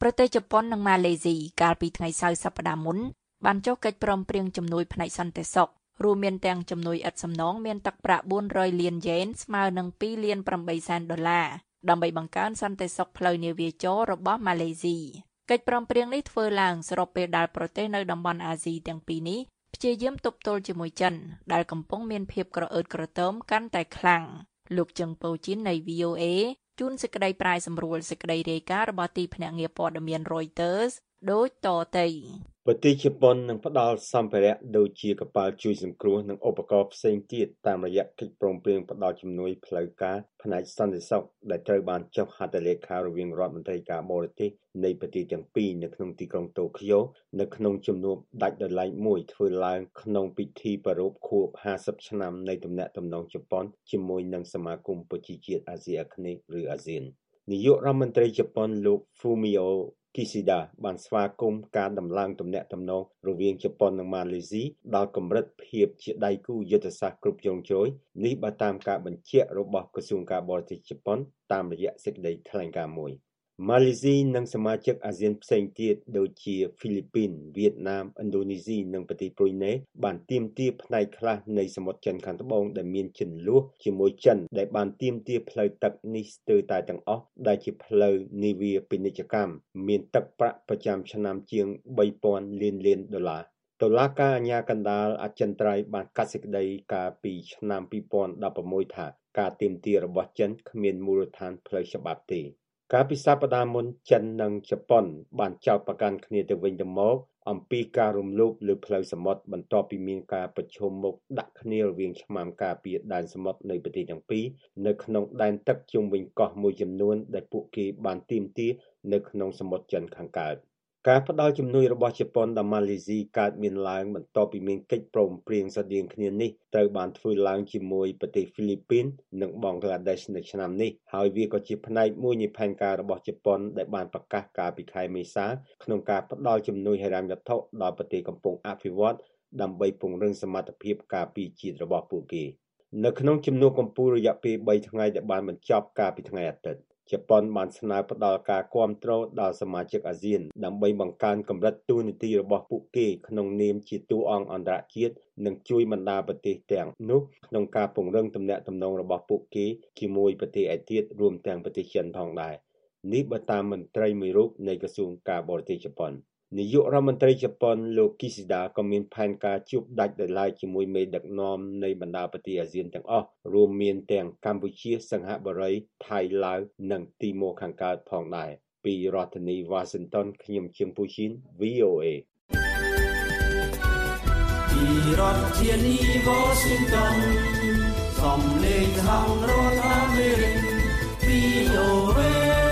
[SPEAKER 2] ប្រទេសជប៉ុននិងម៉ាឡេស៊ីកាលពីថ្ងៃសៅរ៍សប្តាហ៍មុនបានចុះកិច្ចព្រមព្រៀងជំនួយផ្នែកសន្តិសុខរួមមានទាំងជំនួយឥតសំណងមានទឹកប្រាក់បួនរយលានយេនស្មើនឹងពីរលានប្រាំបីសែនដុល្លារដើម្បីបង្កើនសន្តិសុខផ្លូវនាវាចររបស់ម៉ាឡេស៊ីកិច្ចព្រមព្រៀងនេះធ្វើឡើងស្របពេលដែលប្រទេសនៅតំបន់អាស៊ីទាំងពីរនេះព្យាយាមទប់ទល់ជាមួយចិនដែលកំពុងមានភាពក្រអឺតក្រទមកាន់តែខ្លាំងលោកជឹងប៉ូជីននៃ វី អូ เอ ជួនសេចក្តីប្រាយសម្រួលសេចក្តីរាយការណ៍របស់ទីភ្នាក់ងារព័ត៌មាន Reuters ដូចតទៅ
[SPEAKER 10] ប្រទេសជប៉ុននឹងផ្ដល់សម្ភារៈដូចជាកប៉ាល់ជួយសង្គ្រោះនិងឧបករណ៍ផ្សេងទៀតតាមរយៈកិច្ចព្រមព្រៀងផ្ដល់ជំនួយផ្លូវការផ្នែកសន្តិសុខដែលត្រូវបានចុះហត្ថលេខារវាងរដ្ឋមន្ត្រីការបរទេសនៃប្រទេសទាំងពីរនៅក្នុងទីក្រុងតូក្យូនៅក្នុងជំនួបដាច់ដោយឡែកមួយធ្វើឡើងក្នុងពិធីប្រារព្ធខួបห้าสิบឆ្នាំនៃទំនាក់ទំនងជប៉ុនជាមួយនឹងសមាគមប្រជាជាតិអាស៊ីអាគ្នេយ៍ឬអាស៊ាននាយករដ្ឋមន្ត្រីជប៉ុនលោក Fumio Kishida បានស្វាគមន៍ការដំឡើងទំនាក់ទំនងរវាងជប៉ុននិងម៉ាឡេស៊ីដល់កម្រិតភាពជាដៃគូយុទ្ធសាស្ត្រគ្រប់ជ្រុងជ្រោយនេះបើតាមការបញ្ជាក់របស់ក្រសួងការបរទេសជប៉ុនតាមរយៈសេចក្តីថ្លែងការណ៍មួយម៉ាឡេស៊ីនិងសមាជិកអាស៊ានផ្សេងទៀតដូចជាហ្វីលីពីនវៀតណាមឥណ្ឌូនេស៊ីនិងប្រទេសប្រុយណេបានទាមទារផ្នែកខ្លះនៃសមុទ្រចិនខាងត្បូងដែលមានជម្លោះជាមួយចិនដែលបានទាមទារផ្លូវទឹកនេះស្ទើរតែទាំងអស់ដែលជាផ្លូវនាវាពាណិជ្ជកម្មមានទឹកប្រាក់ប្រចាំឆ្នាំជាងបីពាន់លានលានដុល្លារតុលាការអាជ្ញាកណ្ដាលអចិន្ត្រៃយ៍បានកាត់សេចក្តីកាលពីឆ្នាំពីរពាន់ដប់ប្រាំមួយថាការទាមទាររបស់ចិនគ្មានមូលដ្ឋានផ្លូវច្បាប់ទេកាលពីសប្តាហ៍មុនចិននិងជប៉ុនបានចោទប្រកាន់គ្នាទៅវិញទៅមកអំពីការរំលោភលើផ្លូវសមុទ្របន្ទាប់ពីមានការប្រជុំមុខដាក់គ្នារវាងឆ្មាំការពារដែនសមុទ្រនៃប្រទេសទាំងពីរនៅក្នុងដែនទឹកជុំវិញកោះមួយចំនួនដែលពួកគេបានទាមទារនៅក្នុងសមុទ្រចិនខាងកើតការផ្ដល់ជំនួយរបស់ជប៉ុនដល់ម៉ាឡេស៊ីកើតមានឡើងបន្ទាប់ពីមានកិច្ចព្រមព្រៀងស្រដៀងគ្នានេះត្រូវបានធ្វើឡើងជាមួយប្រទេសហ្វីលីពីននិងបង់ក្លាដេសនៅឆ្នាំនេះហើយវាក៏ជាផ្នែកមួយនៃផែនការរបស់ជប៉ុនដែលបានប្រកាសកាលពីខែមេសាក្នុងការផ្ដល់ជំនួយហិរញ្ញវត្ថុដល់ប្រទេសកំពុងអភិវឌ្ឍដើម្បីពង្រឹងសមត្ថភាពការពារជាតិរបស់ពួកគេនៅក្នុងជំនួបកំពូលរយៈពេលបីថ្ងៃដែលបានបញ្ចប់កាលពីថ្ងៃអាទិត្យជប៉ុនបានស្នើផ្ដល់ការគាំទ្រដល់សមាជិកអាស៊ានដើម្បីបង្កើនកម្រិតតួនាទីរបស់ពួកគេក្នុងនាមជាតួអង្គអន្តរជាតិនិងជួយបណ្ដាប្រទេសទាំងនោះក្នុងការពង្រឹងទំនាក់ទំនងរបស់ពួកគេជាមួយប្រទេសឯទៀតរួមទាំងប្រទេសចិនផងដែរនេះបើតាមមន្ត្រីមួយរូបនៃក្រសួងការបរទេសជប៉ុននាយករដ្ឋមន្ត្រីជប៉ុនលោក Kishida ក៏មានផែនការជួបដាច់ដោយឡែកជាមួយមេដឹកនាំនៃបណ្ដាប្រទេសអាស៊ានទាំងអស់រួមមានទាំងកម្ពុជាសិង្ហបុរីថៃឡាវនិងទីម៉ូខាងកើតផងដែរពីរដ្ឋធានី Washington ខ្ញុំជឹងពូឈីន វី អូ เอ ពីរដ្ឋធានី Washington សំឡេងខាងរដ្ឋអាមេរិក វី អូ เอ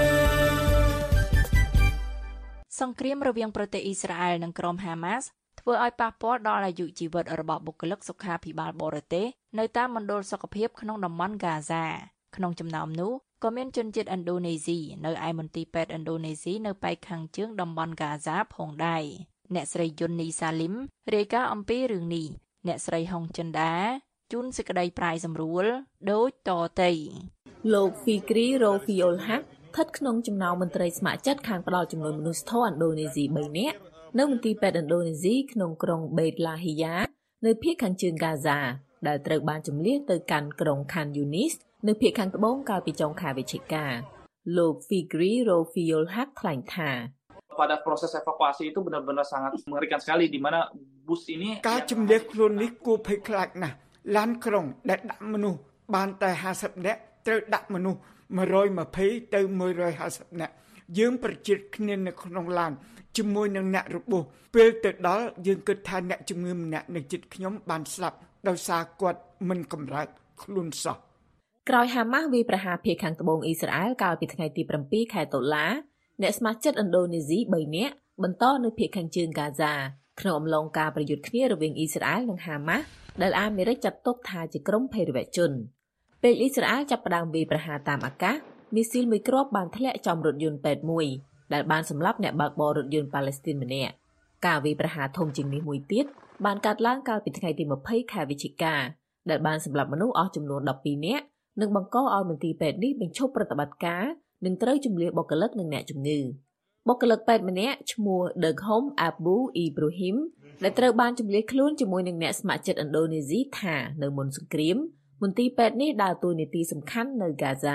[SPEAKER 2] សង្គ្រាមរវាងប្រទេសអ៊ីស្រាអែលនិងក្រុមហាម៉ាស់ធ្វើឲ្យប៉ះពាល់ដល់អាយុជីវិតរបស់បុគ្គលិកសុខាភិបាលបរទេសនៅតាមមណ្ឌលសុខភាពក្នុងតំបន់ហ្គាហ្សាក្នុងចំណោមនោះក៏មានជនជាតិឥណ្ឌូនេស៊ីនៅឯមន្ទីរពេទ្យឥណ្ឌូនេស៊ីនៅប៉ែកខាងជើងតំបន់ហ្គាហ្សាផងដែរអ្នកស្រីយុននីសាលីមរាយការណ៍អំពីរឿងនេះអ្នកស្រីហុងចិនដាជូនសេចក្តីប្រាយសម្រួលដូចតទៅ
[SPEAKER 7] លោក Fikri Rofiul Haqស្ថិតក្នុងចំណោមមន្ត្រីស្ម័គ្រចិត្តខាងផ្ដល់ជំនួយមនុស្សធម៌ឥណ្ឌូនេស៊ីបីនាក់នៅមន្ទីរពេទ្យឥណ្ឌូនេស៊ីក្នុងក្រុងបេតឡាហ៊ីយ៉ានៅភាគខាងជើងហ្គាហ្សាដែលត្រូវបានជម្លៀសទៅកាន់ក្រុងខានយូនីសនៅភាគខាងត្បូងកាលពីចុងខែវិច្ឆិកាលោក Fikri Rofiul Haq ថ្លែងថា
[SPEAKER 11] pada proses evakuasi itu benar-benar sangat mengerikan sekali di mana bus ini
[SPEAKER 12] ការជម្លៀសខ្លួននេះគួរភ័យខ្លាចណាស់ឡានក្រុងដែលដាក់មនុស្សបានតែห้าสิบនាក់ត្រូវដាក់មនុស្សmột trăm hai mươiទៅmột trăm hai mươiនាក់យើងប្រជិតគ្នានៅក្នុងឡានជាមួយនឹងអ្នករបួសពេលទៅដល់យើងគិតថាអ្នកជំងឺម្នាក់នៅជិតខ្ញុំបានស្លាប់ដោយសារគាត់មិនកម្រើកខ្លួនសោះ
[SPEAKER 7] ក្រោយហាម៉ាស់វាយប្រហារភាគខាងត្បូងអ៊ីស្រាអែលកាលពីថ្ងៃទីbảyខែតុលាអ្នកស្ម័គ្រចិត្តឥណ្ឌូនេស៊ីបីនាក់បន្តនៅភាគខាងជើងហ្គាហ្សាក្នុងអំឡុងការប្រយុទ្ធគ្នារវាងអ៊ីស្រាអែលនិងហាម៉ាស់ដែលអាមេរិកចាត់ទុកថាជាក្រុមភេរវជនពេលអ៊ីស្រាអែលចាប់ផ្ដើមវាយប្រហារតាមអាកាសមីស៊ីលមួយគ្រាប់បានធ្លាក់ចំរថយន្តពេទ្យមួយដែលបានសម្លាប់អ្នកបើកបររថយន្តប៉ាឡេស្ទីនម្នាក់ការវាយប្រហារធំជាងនេះមួយទៀតបានកើតឡើងកាលពីថ្ងៃទី20ខែវិច្ឆិកាដែលបានសម្លាប់មនុស្សអស់ចំនួនដប់ពីរនាក់និងបង្កឲ្យមន្ទីរពេទ្យនេះបញ្ឈប់ប្រតិបត្តិការនិងត្រូវជម្លៀសបុគ្គលិកនិងអ្នកជំងឺបុគ្គលិកពេទ្យម្នាក់ឈ្មោះ Derghom Abu Ibrahim ដែលត្រូវបានជម្លៀសខ្លួនជាមួយនឹងអ្នកស្ម័គ្រចិត្តឥណ្ឌូនេស៊ីថានៅមុនសង្គ្រាមមន្ទីរពេទ្យនេះដើរតួនាទីសំខាន់នៅហ្គាហ្សា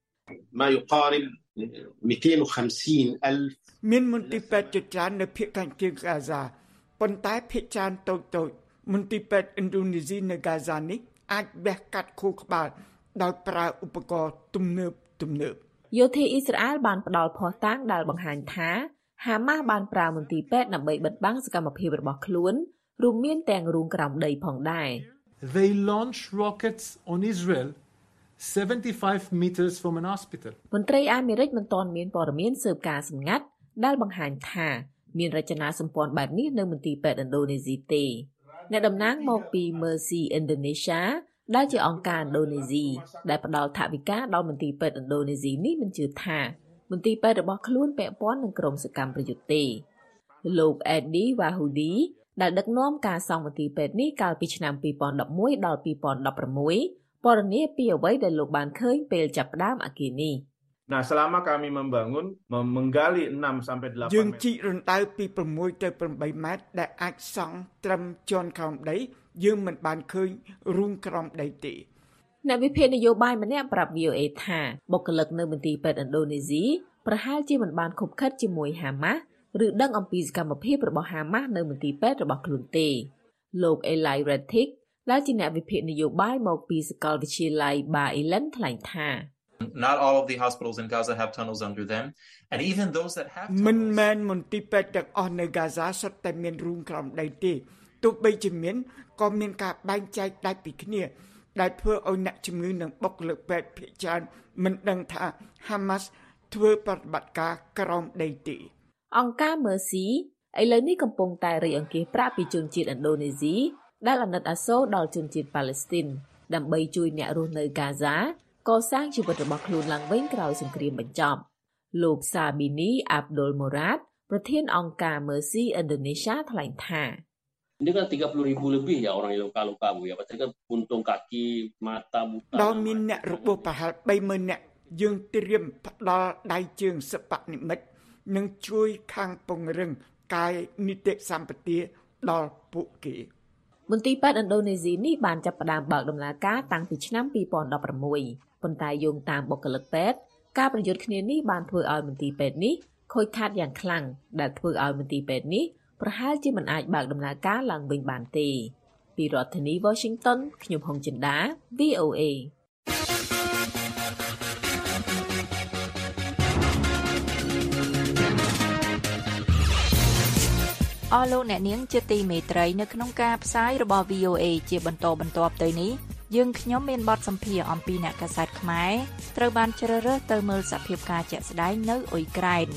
[SPEAKER 13] ما يقارب مئتين وخمسين ألف
[SPEAKER 12] មានមន្ទីរពេទ្យជាច្រើននៅភាគខាងជើងហ្គាហ្សាប៉ុន្តែភាគច្រើនតូចតូចមន្ទីរពេទ្យឥណ្ឌូនេស៊ីនៅហ្គាហ្សានេះអាចបេះកាត់ខួរក្បាលដោយប្រើឧបករណ៍ទំនើបទំនើប
[SPEAKER 7] យោធាអ៊ីស្រាអែលបានផ្ដល់ភស្តុតាងដែលបង្ហាញថាហាម៉ាស់បានប្រើមន្ទីរពេទ្យដើម្បីបិទបាំងសកម្មភាពរបស់ខ្លួនរួមមានទាំងរូងក្រោមដីផងដែរ
[SPEAKER 14] They launch rockets on Israel seventy-five meters from an hospital
[SPEAKER 7] មន្ត្រីអាមេរិកមិនទាន់មានព័ត៌មានស៊ើបការសម្ងាត់ដែលបង្ហាញថាមានរចនាសម្ព័ន្ធបែបនេះនៅមន្ទីរពេទ្យឥណ្ឌូនេស៊ីទេអ្នកតំណាងមកពី Mercy Indonesia ដែលជាអង្គការឥណ្ឌូនេស៊ីដែលផ្ដល់ថវិកាដល់មន្ទីរពេទ្យឥណ្ឌូនេស៊ីនេះមិនជឿថាមន្ទីរពេទ្យរបស់ខ្លួនពាក់ព័ន្ធនឹងក្រុមសកម្មប្រយុទ្ធទេលោក Eddie Wahudi ដែលដឹកនាំការសង់មន្ទីរពេទ្យនេះកាលពីឆ្នាំពីរពាន់ដប់មួយដល់ពីរពាន់ដប់ប្រាំមួយពណ៌នាពីអ្វីដែលលោកបានឃើញពេលចាប់ផ្ដើមអគារនេះ
[SPEAKER 15] Nah, selama kami membangun, menggali enam sampai delapan
[SPEAKER 12] យើងជីករណ្ដៅពីប្រាំមួយទៅប្រាំបីម៉ែត្រដែលអាចសង់ត្រឹមជាន់ក្រោមដីយើងមិនបានឃើញរូងក្រោមដីទេ
[SPEAKER 7] អ្នកវិភាគនយោបាយម្នាក់ប្រាប់ V O A ថាបុគ្គលិកនៅមន្ទីរពេទ្យឥណ្ឌូនេស៊ីប្រហែលជាមិនបានខົບខិតជាមួយហាម៉ាស់ឬដឹងអំពីសកម្មភាពរបស់ហាម៉ាស់នៅមន្ទីរពេទ្យរបស់ខ្លួនទេលោក Eli Reddick ដែលជាអ្នកវិភាគនយោបាយមកពីសាកលវិទ្យាល័យ Bar Ilan ថ្លែងថា
[SPEAKER 16] Not all of the hospitals in Gaza have tunnels under them and even those that have
[SPEAKER 12] មិនមែនមន្ទីរពេទ្យទាំងអស់នៅ Gaza សុទ្ធតែមានរូងក្រោមដីទេទោះបីជាមានក៏មានការបែងចែកដាច់ពីគ្នាដែលធ្វើឲ្យអ្នកជំងឺនិងបុគ្គលិកពេទ្យភាគច្រើនមិនដឹងថា Hamas ធ្វើប្រតិបត្តិការក្រោមដីទេ
[SPEAKER 7] អង្គការ Mercy ឥឡូវនេះកំពុងតែរៃអង្គាសប្រាក់ពីជនជាតិឥណ្ឌូនេស៊ីដែលអាណិតអាសូរដល់ជនជាតិប៉ាឡេស្ទីនដើម្បីជួយអ្នករស់នៅ Gaza កសាងជីវិតរបស់ខ្លួនឡើងវិញក្រោយសង្គ្រាមបញ្ចប់លោក Sabini Abdul Murad ប្រធានអង្គការ Mercy Indonesia ថ្លែងថា
[SPEAKER 17] Ini kan tiga puluh ribu lebih ya orang yang luka-luka Bu ya. Pasti kan puntung kaki, mata buta.
[SPEAKER 12] ដល់មានអ្នករបួសប្រហែលបីម៉ឺននាក់យើងត្រៀមផ្ដល់ដៃជើងសិប្បនិម្មិតនិងជួយខាងពង្រឹងកាយនីតិសម្បទាដល់ពួកគេ
[SPEAKER 7] មន្ទីរពេទ្យឥណ្ឌូនេស៊ីនេះបានចាប់ផ្ដើមបើកដំណើរការតាំងពីឆ្នាំពីរពាន់ដប់ប្រាំមួយប៉ុន្តែយោងតាមបុគ្គលិកពេទ្យការប្រយុទ្ធគ្នានេះបានធ្វើឲ្យមន្ទីរពេទ្យនេះខូចខាតយ៉ាងខ្លាំងដែលធ្វើឲ្យមន្ទីរពេទ្យនេះប្រហែលជាមិនអាចបើកដំណើរការឡើងវិញបានទេពីរដ្ឋធានី Washington ខ្ញុំហុងចិន្តា V O A
[SPEAKER 2] អស់លោកអ្នកនាងជាទីមេត្រីនៅក្នុងការផ្សាយរបស់ V O A ជាបន្តបន្ទាប់ទៅនេះយើងខ្ញុំមានបទសម្ភាសន៍អំពីអ្នកកាសែតខ្មែរត្រូវបានជ្រើសរើសទៅមើលសភាពការជាក់ស្ដែងនៅអ៊ុយក្រែន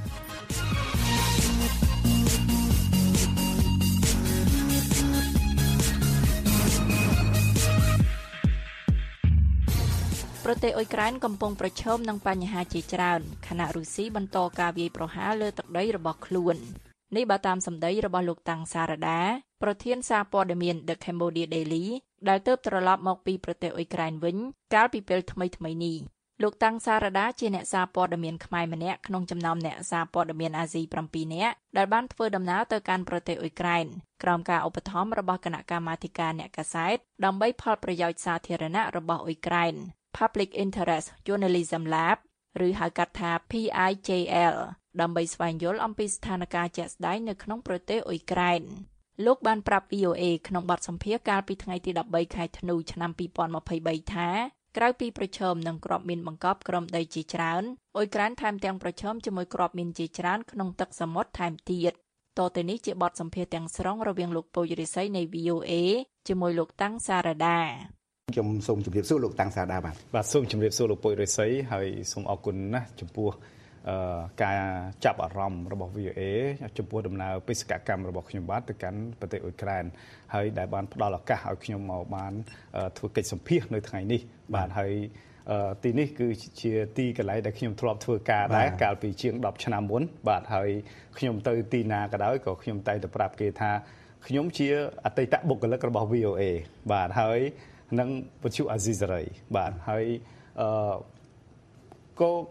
[SPEAKER 2] ប្រទេសអ៊ុយក្រែនកំពុងប្រឈមនឹងបញ្ហាជាច្រើនខណៈរុស្ស៊ីបន្តការវាយប្រហារលើទឹកដីរបស់ខ្លួននេះបើតាមសម្ដីរបស់លោកតាំងសារដាប្រធានសារព័ត៌មាន The Cambodia Daily ដែលទើបត្រឡប់មកពីប្រទេសអ៊ុយក្រែនវិញកាលពីពេលថ្មីៗនេះលោកតាំងសារដាជាអ្នកសារព័ត៌មានខ្មែរម្នាក់ក្នុងចំណោមអ្នកសារព័ត៌មានអាស៊ីប្រាំពីរនាក់ដែលបានធ្វើដំណើរទៅកាន់ប្រទេសអ៊ុយក្រែនក្រោមការឧបត្ថម្ភរបស់គណៈកម្មាធិការអ្នកកាសែតដើម្បីផលប្រយោជន៍សាធារណៈរបស់អ៊ុយក្រែន Public Interest Journalism Lab ឬហៅកាត់ថា P I J L ដើម្បីស្វែងយល់អំពីស្ថានភាពជាក់ស្ដែងនៅក្នុងប្រទេសអ៊ុយក្រែនលោកបានប្រាប់ V O A ក្នុងបទសម្ភាសន៍កាលពីថ្ងៃទីដប់បីខែធ្នូឆ្នាំពីរពាន់ម្ភៃបីថាក្រៅពីប្រឈមនឹងគ្រាប់មីនបង្កប់ក្រំដីជាច្រើនអ៊ុយក្រែនថែមទាំងប្រឈមជាមួយគ្រាប់មីនជាច្រើនក្នុងទឹកសមុទ្រថែមទៀតតទៅនេះជាបទសម្ភាសន៍ទាំងស្រុងរវាងលោកពូជរិស័យនៃ V O A ជាមួយលោកតាំងសារដា
[SPEAKER 18] ខ្ញុំសូមជម្រាបសួរលោកតាំងសារដាបាទ
[SPEAKER 19] បាទសូមជម្រាបសួរលោកពូជរិស័យហើយសូមអរគុណណាស់ចំពោះការចាប់អារម្មណ៍របស់ V O A ចំពោះដំណើរបេសកកម្មរបស់ខ្ញុំបាទទៅកាន់ប្រទេសអ៊ុយក្រែនហើយដែលបានផ្ដល់ឱកាសឲ្យខ្ញុំមកបានធ្វើកិច្ចសម្ភាសន៍នៅថ្ងៃនេះបាទហើយទីនេះគឺជាទីកន្លែងដែលខ្ញុំធ្លាប់ធ្វើការដែរកាលពីជាងដប់ឆ្នាំមុនបាទហើយខ្ញុំទៅទីណាក៏ដោយក៏ខ្ញុំតែងតែប្រាប់គេថាខ្ញុំជាអតីតបុគ្គលិករបស់ V O A បាទហើយនឹងវិទ្យុអាស៊ីសេរីបាទហើយអឺក៏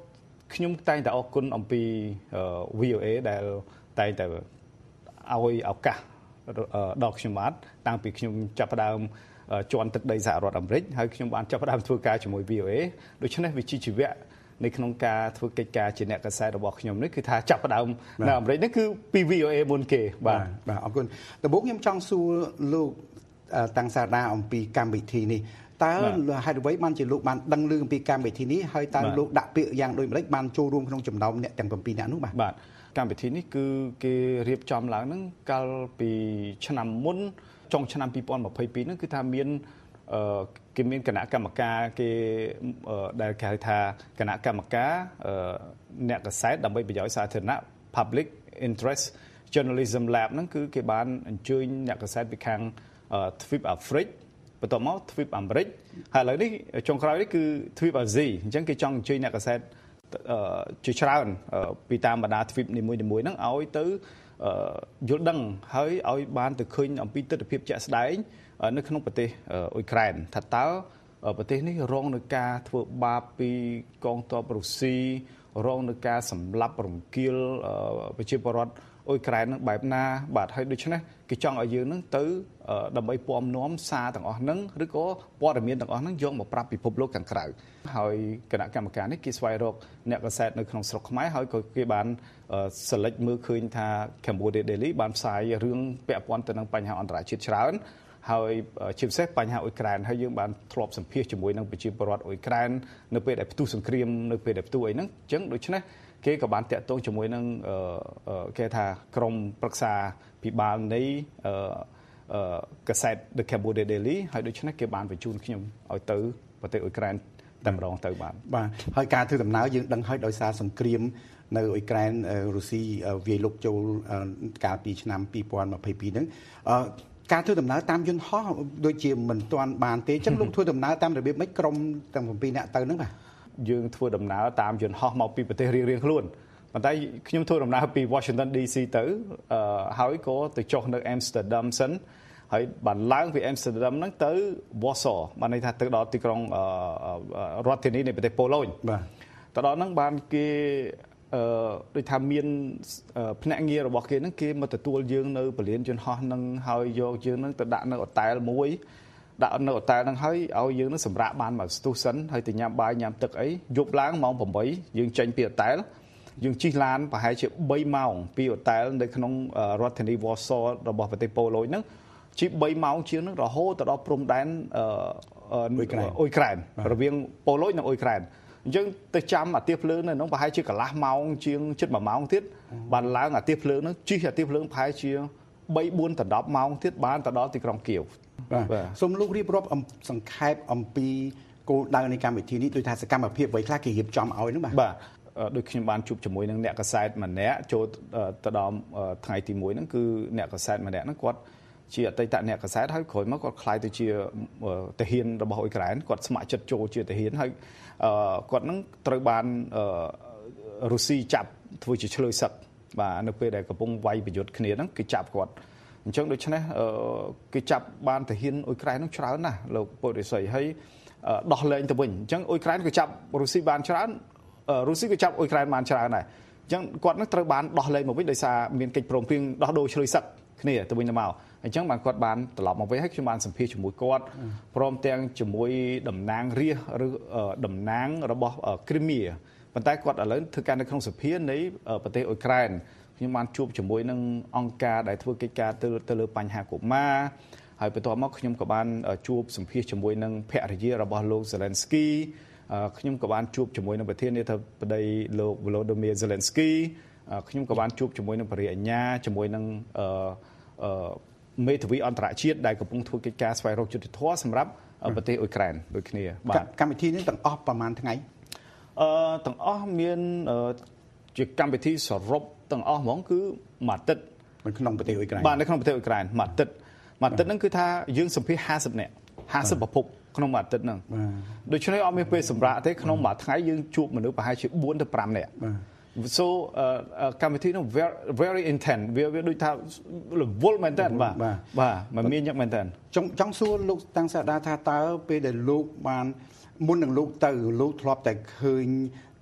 [SPEAKER 19] ខ្ញុំតែងតែអរគុណអំពី វី អូ เอ ដែលតែងតែឲ្យឱកាសដល់ខ្ញុំបាទតាំងពីខ្ញុំចាប់ផ្ដើមជាន់ទឹកដីសហរដ្ឋអាមេរិកហើយខ្ញុំបានចាប់ផ្ដើមធ្វើការជាមួយ វី អូ เอ ដូច្នេះវិជ្ជាជីវៈនៅក្នុងការធ្វើកិច្ចការជាអ្នកកសែតរបស់ខ្ញុំនេះគឺថាចាប់ផ្ដើមនៅអាមេរិកនេះគឺពី វី អូ เอ មុនគេបាទ
[SPEAKER 18] បាទអរគុណដំបូងខ្ញុំចង់សួរលោកតាំងសាដាអំពីកម្មវិធីនេះតើហេតុអ្វីបានជាលោកបានដឹងឮអំពីកម្មវិធីនេះហើយតើលោកដាក់ពាក្យយ៉ាងដូចម្តេចបានចូលរួមក្នុងចំណោមអ្នកទាំង7នាក់នោះបាទ
[SPEAKER 19] បាទកម្មវិធីនេះគឺគេរៀបចំឡើងហ្នឹងកាលពីឆ្នាំមុនចុងឆ្នាំពីរពាន់ម្ភៃពីរហ្នឹងគឺថាមានអឺគេមានគណៈកម្មការគេដែលគេហៅថាគណៈកម្មការអ្នកកសែតដើម្បីប្រយោជន៍សាធារណៈ Public Interest Journalism Lab ហ្នឹងគឺគេបានអញ្ជើញអ្នកកសែតពីខាងទ្វីបអាហ្វ្រិកបន្ទាប់មកទ្វីបអាមេរិកហើយឥឡូវនេះចុងក្រោយនេះគឺទ្វីបអាស៊ីអញ្ចឹងគេចង់អញ្ជើញអ្នកកសែតជាច្រើនពីតាមបណ្ដាទ្វីបនីមួយៗហ្នឹងឲ្យទៅយល់ដឹងហើយឲ្យបានទៅឃើញអំពីទស្សនវិជ្ជាជាក់ស្ដែងនៅក្នុងប្រទេសអ៊ុយក្រែនថាតើប្រទេសនេះរងនឹងការធ្វើបាបពីកងទ័ពរុស្ស៊ីរងនឹងការសម្លាប់រំគាលប្រជាពលរដ្ឋអ៊ុយក្រែននឹងបែបណាបាទហើយដូច្នេះគេចង់ឲ្យយើងនឹងទៅដើម្បីពំនាំសារទាំងអស់ហ្នឹងឬក៏ព័ត៌មានទាំងអស់ហ្នឹងយកមកប្រាប់ពិភពលោកខាងក្រៅហើយគណៈកម្មការនេះគេស្វែងរកអ្នកកសែតនៅក្នុងស្រុកខ្មែរហើយក៏គេបានselect មើលឃើញថា Cambodia Daily បានផ្សាយរឿងពាក់ព័ន្ធទៅនឹងបញ្ហាអន្តរជាតិច្រើនហើយជាពិសេសបញ្ហាអ៊ុយក្រែនហើយយើងបានធ្លាប់សម្ភាសជាមួយនឹងប្រជាពលរដ្ឋអ៊ុយក្រែននៅពេលដែលផ្ទុះសង្គ្រាមនៅពេលដែលផ្ទុះអីហ្នឹងអញ្ចឹងដូច្នេះគេក៏បានតាក់ទងជាមួយនឹងគេថាក្រុមប្រឹក្សាពិបាលនៃកសែត The Cambodia Daily ហើយដូច្នេះគេបានបញ្ជូនខ្ញុំឲ្យទៅប្រទេសអ៊ុយក្រែនតែម្ដងទៅបាន
[SPEAKER 18] បាទហើយការធ្វើដំណើរយើងដឹងហើយដោយសារសង្គ្រាមនៅអ៊ុយក្រែនរុស្ស៊ីវាយលុកចូលកាលពីឆ្នាំពីរពាន់ម្ភៃពីរហ្នឹងការធ្វើដំណើរតាមយន្តហោះដូចជាមិនទាន់បានទេអញ្ចឹងលោកធ្វើដំណើរតាមរបៀបម៉េចក្រុមទាំង7នាក់ទៅហ្នឹងបាទ
[SPEAKER 19] យើងធ្វើដំណើរតាមយន្តហោះមកពីប្រទេសរៀងៗខ្លួនប៉ុន្តែខ្ញុំធ្វើដំណើរពី Washington ឌី ស៊ី ទៅហើយក៏ទៅចុះនៅ Amsterdam សិនហើយបានឡើងពី Amsterdam ហ្នឹងទៅ Warsaw បានន័យថាទៅដល់ទីក្រុងរដ្ឋធានីនៃប្រទេសប៉ូឡូញ
[SPEAKER 18] បាទ
[SPEAKER 19] ទៅដល់ហ្នឹងបានគេអឺដូចថាមានភ្នាក់ងាររបស់គេហ្នឹងគេមកទទួលយើងនៅពលានយន្តហោះហ្នឹងហើយយកយើងហ្នឹងទៅដាក់នៅហូតែលមួយដាក់នៅហូតែលហ្នឹងហើយឲ្យយើងហ្នឹងសម្រាកបានមកស្ទុះសិនហើយទៅញ៉ាំបាយញ៉ាំទឹកអីយប់ឡើងម៉ោងប្រាំបីយើងចេញពីហូតែលយើងជិះឡានប្រហែលជាបីម៉ោងពីហូតែលនៅក្នុងរដ្ឋធានី Warsaw របស់ប្រទេសប៉ូឡូញហ្នឹងជិះបីម៉ោងជាងហ្នឹងរហូតទៅដល់ព្រំដែនអឺអ៊ុយក្រែនរវាងប៉ូឡូញនិងអ៊ុយក្រែនអញ្ចឹងទៅចាំអាទិភ្លើងនៅហ្នឹងប្រហែលជាកន្លះម៉ោងជាងជិតមួយម៉ោងទៀតបានឡើងអាទិភ្លើងហ្នឹងជិះអាទិភ្លើងប្រហែលជាបីបួនដល់ដប់ម៉ោងទៀតបានទៅដល់ទីក្រុងគៀវ
[SPEAKER 18] បាទសូមលោករៀបរាប់សង្ខេបអំពីគោលដៅនៃកម្មវិធីនេះដោយថាសកម្មភាពអ្វីខ្លះគេរៀបចំឲ្យហ្នឹងបាទ
[SPEAKER 19] បាទដូចខ្ញុំបានជួបជាមួយនឹងអ្នកកសែតម្នាក់ចូលទៅដល់ថ្ងៃទីមួយហ្នឹងគឺអ្នកកសែតម្នាក់ហ្នឹងគាត់ជាអតីតអ្នកកសែតហើយក្រោយមកគាត់ខ្លាយទៅជាទាហានរបស់អ៊ុយក្រែនគាត់ស្ម័គ្រចិត្តចូលជាទាហានហើយគាត់ហ្នឹងត្រូវបានរុស្ស៊ីចាប់ធ្វើជាឆ្លើយសឹកបាទនៅពេលដែលកំពុងវាយប្រយុទ្ធគ្នាហ្នឹងគេចាប់គាត់អញ្ចឹងដូច្នេះគេចាប់បានទាហានអ៊ុយក្រែនហ្នឹងច្រើនណាស់លោកពុទ្ធរិស័យហើយដោះលែងទៅវិញអញ្ចឹងអ៊ុយក្រែនក៏ចាប់រុស្ស៊ីបានច្រើនរុស្ស៊ីក៏ចាប់អ៊ុយក្រែនបានច្រើនដែរអញ្ចឹងគាត់នឹងត្រូវបានដោះលែងមកវិញដោយសារមានកិច្ចព្រមព្រៀងដោះដូរឆ្លើយសឹកគ្នាទៅវិញទៅមកអញ្ចឹងបានគាត់បានត្រឡប់មកវិញហើយខ្ញុំបានសម្ភាសជាមួយគាត់ព្រមទាំងជាមួយតំណាងរាស្ត្រឬតំណាងរបស់គ្រីមៀប៉ុន្តែគាត់ឥឡូវធ្វើការនៅក្នុងសភានៃប្រទេសអ៊ុយក្រែនខ្ញុំបានជួបជាមួយនឹងអង្គការដែលធ្វើកិច្ចការទៅទៅលើបញ្ហាកុមារហើយបន្ទាប់មកខ្ញុំក៏បានជួបសម្ភាសជាមួយនឹងភរិយារបស់លោក Zelensky ខ្ញុំក៏បានជួបជាមួយនឹងប្រធានាធិបតីលោក Volodymyr Zelensky ខ្ញុំក៏បានជួបជាមួយនឹងបរិយាអញ្ញាជាមួយនឹងអឺមេធាវីអន្តរជាតិដែលកំពុងធ្វើកិច្ចការស្វែងរកយុត្តិធម៌សម្រាប់ប្រទេសអ៊ុយក្រែនដូចគ្នា
[SPEAKER 18] បាទកម្មវិធីនេះទាំងអស់ប្រហែលថ្ងៃ
[SPEAKER 19] អឺទាំងអស់មានជាកម្មវិធីសរុបទាំងអស់ហ្មងគឺមួយអាទិត្យ
[SPEAKER 18] នៅក្នុងប្រទេសអ៊ុយក្រែន
[SPEAKER 19] បាទនៅក្នុងប្រទេសអ៊ុយក្រែនមួយអាទិត្យមួយអាទិត្យហ្នឹងគឺថាយើងសម្ភាសហាសិបនាក់ហាសិបប្រភពក្នុងមួយអាទិត្យហ្នឹងដូច្នេះអត់មានពេលសម្រាប់ទេក្នុងមួយថ្ងៃយើងជួបមនុស្សប្រហែលជាបួនទៅប្រាំនាក់so កម្មវិធីនោះ very very intense វាវាដូចថារវល់មែនតើបាទបាទមិនមានយ៉ាងមែនតើ
[SPEAKER 18] ចង់ចង់សួរលោកតាំងសាដាថាតើពេលដែលលោកបានមុននឹងលោកទៅលោកធ្លាប់តែឃើញ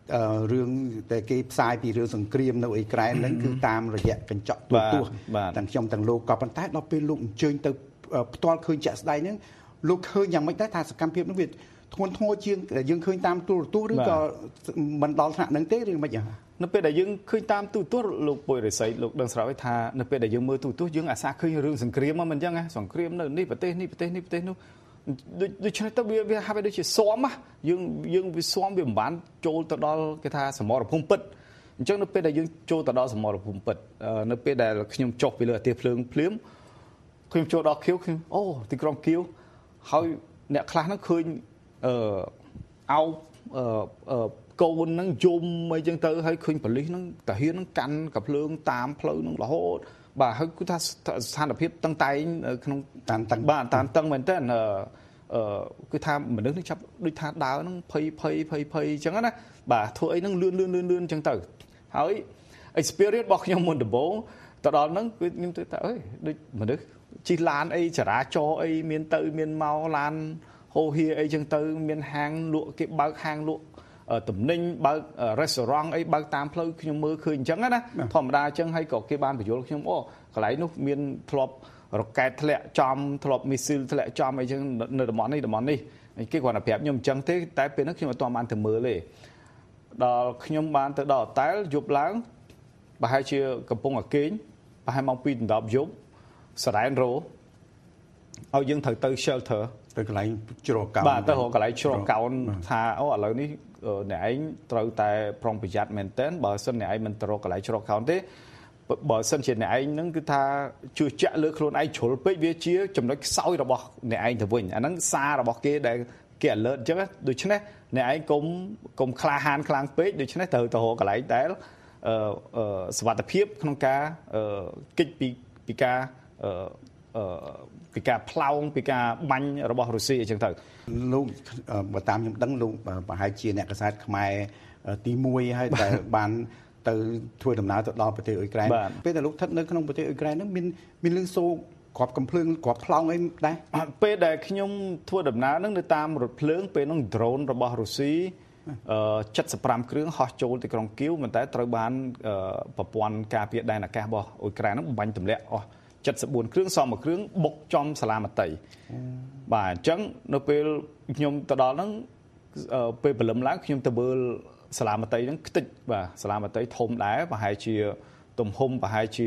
[SPEAKER 18] រឿងតែគេផ្សាយពីរឿងសង្គ្រាមនៅអ៊ុយក្រែនហ្នឹងគឺតាមរយៈកញ្ចក់ទូរទស្សន៍ទាំងខ្ញុំទាំងលោកក៏ប៉ុន្តែដល់ពេលលោកអញ្ជើញទៅផ្ទាល់ឃើញជាក់ស្ដែងហ្នឹងលោកឃើញយ៉ាងម៉េចដែរថាសកម្មភាពហ្នឹងវាធ្ងន់ធ្ងរជាងយើងឃើញតាមទូរទស្សន៍ឬក៏មិនដល់ថ្នាក់ហ្នឹងទេឬមិនយ៉ាង
[SPEAKER 19] នៅពេលដែលយើងឃើញតាមទូរទស្សន៍លោកពុយរិស័យលោកដឹងស្រាប់ថានៅពេលដែលយើងមើលទូរទស្សន៍យើងអាសាឃើញរឿងសង្គ្រាមមកមិនអញ្ចឹងសង្គ្រាមនៅនេះប្រទេសនេះប្រទេសនេះប្រទេសនោះដូច្នេះទៅវាវាហាក់បីដូចជាស៊ាំយើងយើងវាស៊ាំវាមិនបានចូលទៅដល់គេថាសមរភូមិពិតអញ្ចឹងនៅពេលដែលយើងចូលទៅដល់សមរភូមិពិតនៅពេលដែលខ្ញុំចុះពីលើអគារភ្លើងភ្លាមខ្ញុំចូលដល់ខៀវខ្ញុំអូទីក្រុងខៀវហើយអ្នកខ្លះហ្នឹងឃើញអឺអោអឺកូនហ្នឹងយំអីចឹងទៅហើយឃើញប៉ូលីសហ្នឹងតាហ៊ានហ្នឹងកាន់កាភ្លើងតាមផ្លូវហ្នឹងរហូតបាទហើយគឺថាស្ថានភាពតឹងតែងក្នុងតាមតឹងបាទតាមតឹងមែនតើអឺគឺថាមនុស្សនេះចាប់ដូចថាដើរហ្នឹងភ័យភ័យភ័យភ័យអញ្ចឹងណាបាទធ្វើអីហ្នឹងលឿនលឿនលឿនលឿនអញ្ចឹងទៅហើយ experience របស់ខ្ញុំមុនដំបូងទៅដល់ហ្នឹងគឺខ្ញុំទៅថាអើយដូចមនុស្សជិះឡានអីចរាចរណ៍អីមានទៅមានមកឡានហូហៀអីចឹងទៅមានហាងលក់គេបើកហាងលក់ទំនិញបើក restaurant អីបើកតាមផ្លូវខ្ញុំមើលឃើញអញ្ចឹងណាធម្មតាអញ្ចឹងហើយក៏គេបានបញ្យល់ខ្ញុំអូកន្លែងនោះមានធ្លាប់រ៉ុកែតធ្លាក់ចំធ្លាប់មីស៊ីលធ្លាក់ចំអីចឹងនៅតំបន់នេះតំបន់នេះគេគ្រាន់តែប្រាប់ខ្ញុំអញ្ចឹងទេតែពេលនោះខ្ញុំអត់ទាន់បានទៅមើលទេដល់ខ្ញុំបានទៅដល់ហូតែលយប់ឡើងប្រហែលជាកំពុងអាកេងប្រហែលម៉ោងពីរដប់យប់សរ៉ែនរ៉ូឲ្យយើងត្រូវទៅ shelter
[SPEAKER 18] ទៅកន្លែងជ្រកកោន
[SPEAKER 19] បាទទៅកន្លែងជ្រកកោនថាអូឥឡូវនេះអ្នកឯងត្រូវតែប្រុងប្រយ័ត្នមែនទែនបើសិនអ្នកឯងមិនទៅរកកន្លែងជ្រកកោនទេបើសិនជាអ្នកឯងហ្នឹងគឺថាជឿជាក់លើខ្លួនឯងជ្រុលពេកវាជាចំណុចខ្សោយរបស់អ្នកឯងទៅវិញអាហ្នឹងសាររបស់គេដែលគេ alert អញ្ចឹងដូច្នេះអ្នកឯងកុំកុំក្លាហានខ្លាំងពេកដូច្នេះត្រូវទៅរកកន្លែងដែលអឺសុវត្ថិភាពក្នុងការគេចពីពីការអឺពីការផ្លោងពីការបាញ់របស់រុស្ស៊ីអញ្ចឹងទៅ
[SPEAKER 18] លោកបើតាមខ្ញុំដឹងលោកប្រហែលជាអ្នកកសែតខ្មែរទីមួយហើយដែលបានទៅធ្វើដំណើរទៅដល់ប្រទេសអ៊ុយក្រែនពេលដែលលោកស្ថិតនៅក្នុងប្រទេសអ៊ុយក្រែនហ្នឹងមានមានលឺសូរគ្រាប់កំភ្លើងគ្រាប់ផ្លោងអីដែរ
[SPEAKER 19] ពេលដែលខ្ញុំធ្វើដំណើរហ្នឹងនៅតាមរថភ្លើងពេលហ្នឹង drone របស់រុស្ស៊ីអឺ75គ្រឿងហោះចូលទៅក្រុងគៀវប៉ុន្តែត្រូវបានប្រព័ន្ធការពារដែនអាកាសរបស់អ៊ុយក្រែនហ្នឹងបំបញ្ញទម្លាក់អស់74គ្រឿងសមមួយគ្រឿងបុកចំសាឡាមតីបាទអញ្ចឹងនៅពេលខ្ញុំទៅដល់ហ្នឹងពេលព្រលឹមឡើងខ្ញុំទៅមើលសាឡាមតីហ្នឹងខ្ទេចបាទសាឡាមតីធំដែរប្រហែលជាទំហំប្រហែលជា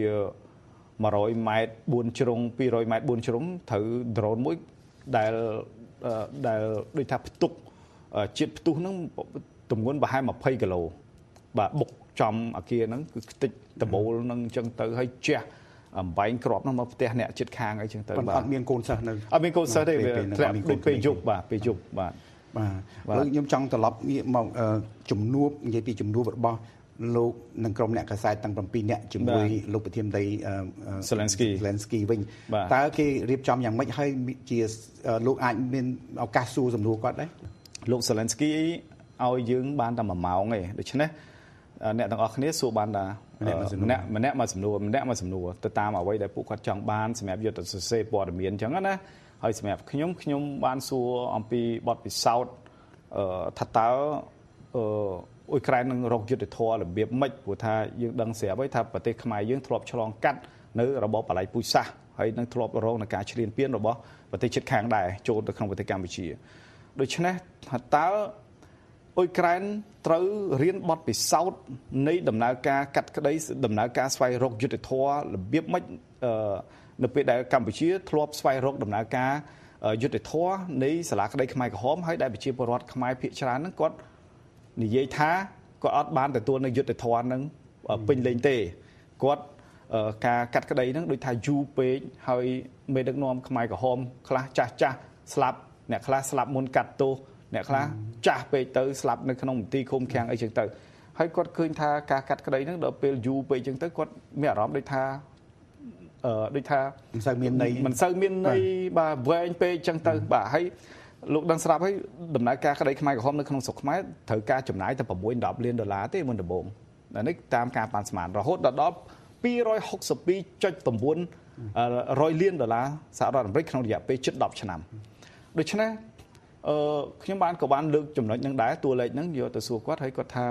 [SPEAKER 19] 100ម៉ែត្របួនជ្រុង200ម៉ែត្របួនជ្រុងត្រូវ drone មួយដែលដែលដូចថាផ្ទុកជាតិផ្ទុះហ្នឹងទម្ងន់ប្រហែល20គីឡូបាទបុកចំអាគារហ្នឹងគឺខ្ទេចដបូលហ្នឹងអញ្ចឹងទៅហើយជះអំបែងក្របនោះមកផ្ទះអ្នកជិតខាងអីចឹងទៅ
[SPEAKER 18] បាទអត់មានកូនសិស្សនៅ
[SPEAKER 19] អត់មានកូនសិស្សទេវាធ្លាក់ដូចពេលយប់បាទពេលយប់បាទ
[SPEAKER 18] បាទហើយខ្ញុំចង់ត្រឡប់ងាកមកជំនួបនិយាយពីជំនួបរបស់លោកនិងក្រុមអ្នកកាសែតទាំង7នាក់ជាមួយលោកប្រធានដី
[SPEAKER 19] Zelensky
[SPEAKER 18] Zelensky វិញតើគេរៀបចំយ៉ាងម៉េចហើយជាលោកអាចមានឱកាសសួរសំណួរគាត់ដែរ
[SPEAKER 19] លោក Zelensky ឲ្យយើងបានតែមួយម៉ោងទេដូច្នេះអ្នកទាំងអស់គ្នាសួរបានថាម្នាក់ម្នាក់មកសំណួរម្នាក់មកសំណួរទៅតាមអ្វីដែលពួកគាត់ចង់បានសម្រាប់យុទ្ធសាស្ត្រព័ត៌មានអញ្ចឹងណាហើយសម្រាប់ខ្ញុំខ្ញុំបានសួរអំពីបទពិសោធន៍ថាតើអឺអ៊ុយក្រែននឹងរកយុទ្ធធម៌របៀបម៉េចព្រោះថាយើងដឹងស្រាប់ហើយថាប្រទេសខ្មែរយើងធ្លាប់ឆ្លងកាត់នៅរបបបល្ល័ង្កពូជសាសន៍ហើយនឹងធ្លាប់រងនឹងការឈ្លានពានរបស់ប្រទេសជិតខាងដែរចូលទៅក្នុងប្រទេសកម្ពុជាដូច្នេះថាតើអ៊ុយក្រែនត្រូវរៀនបទពិសោធន៍នៃដំណើរការកាត់ក្តីដំណើរការស្វែងរកយុទ្ធធម៌របៀបម៉េចនៅពេលដែលកម្ពុជាធ្លាប់ស្វែងរកដំណើរការយុទ្ធធម៌នៃសាលាក្តីខ្មែរក្រហមហើយដែលប្រជាពលរដ្ឋខ្មែរភាគច្រើនហ្នឹងគាត់និយាយថាគាត់អត់បានទទួលនៅយុទ្ធធម៌ហ្នឹងពេញលេញទេគាត់ការកាត់ក្តីហ្នឹងដូចថាយូរពេកហើយមេដឹកនាំខ្មែរក្រហមខ្លះចាស់ចាស់ស្លាប់អ្នកខ្លះស្លាប់មុនកាត់ទោសអ្នកខ្លះចាស់ពេកទៅស្លាប់នៅក្នុងមន្ទីរឃុំឃាំងអីចឹងទៅហើយគាត់ឃើញថាការកាត់ក្តីហ្នឹងដល់ពេលយូរពេកចឹងទៅគាត់មានអារម្មណ៍ដូចថាអឺដូចថា
[SPEAKER 18] មិនសូវមានន័យ
[SPEAKER 19] មិនសូវមានន័យបាទវែងពេកចឹងទៅបាទហើយលោកដឹងស្រាប់ហើយដំណើរការក្តីខ្មែរក្រហមនៅក្នុងស្រុកខ្មែរត្រូវការចំណាយតែ6ដល់10លានដុល្លារទេមុនដំបូងនេះតាមការប៉ាន់ស្មានរហូតដល់ពីររយហុកសិបពីរចុច៩រយលានដុល្លារសហរដ្ឋអាមេរិកក្នុងរយៈពេលជិត10ឆ្នាំដូច្នេះអឺខ្ញុំបានក៏បានលើកចំណុចហ្នឹងដែរតួលេខហ្នឹងយកទៅសួរគាត់ហើយគាត់ថា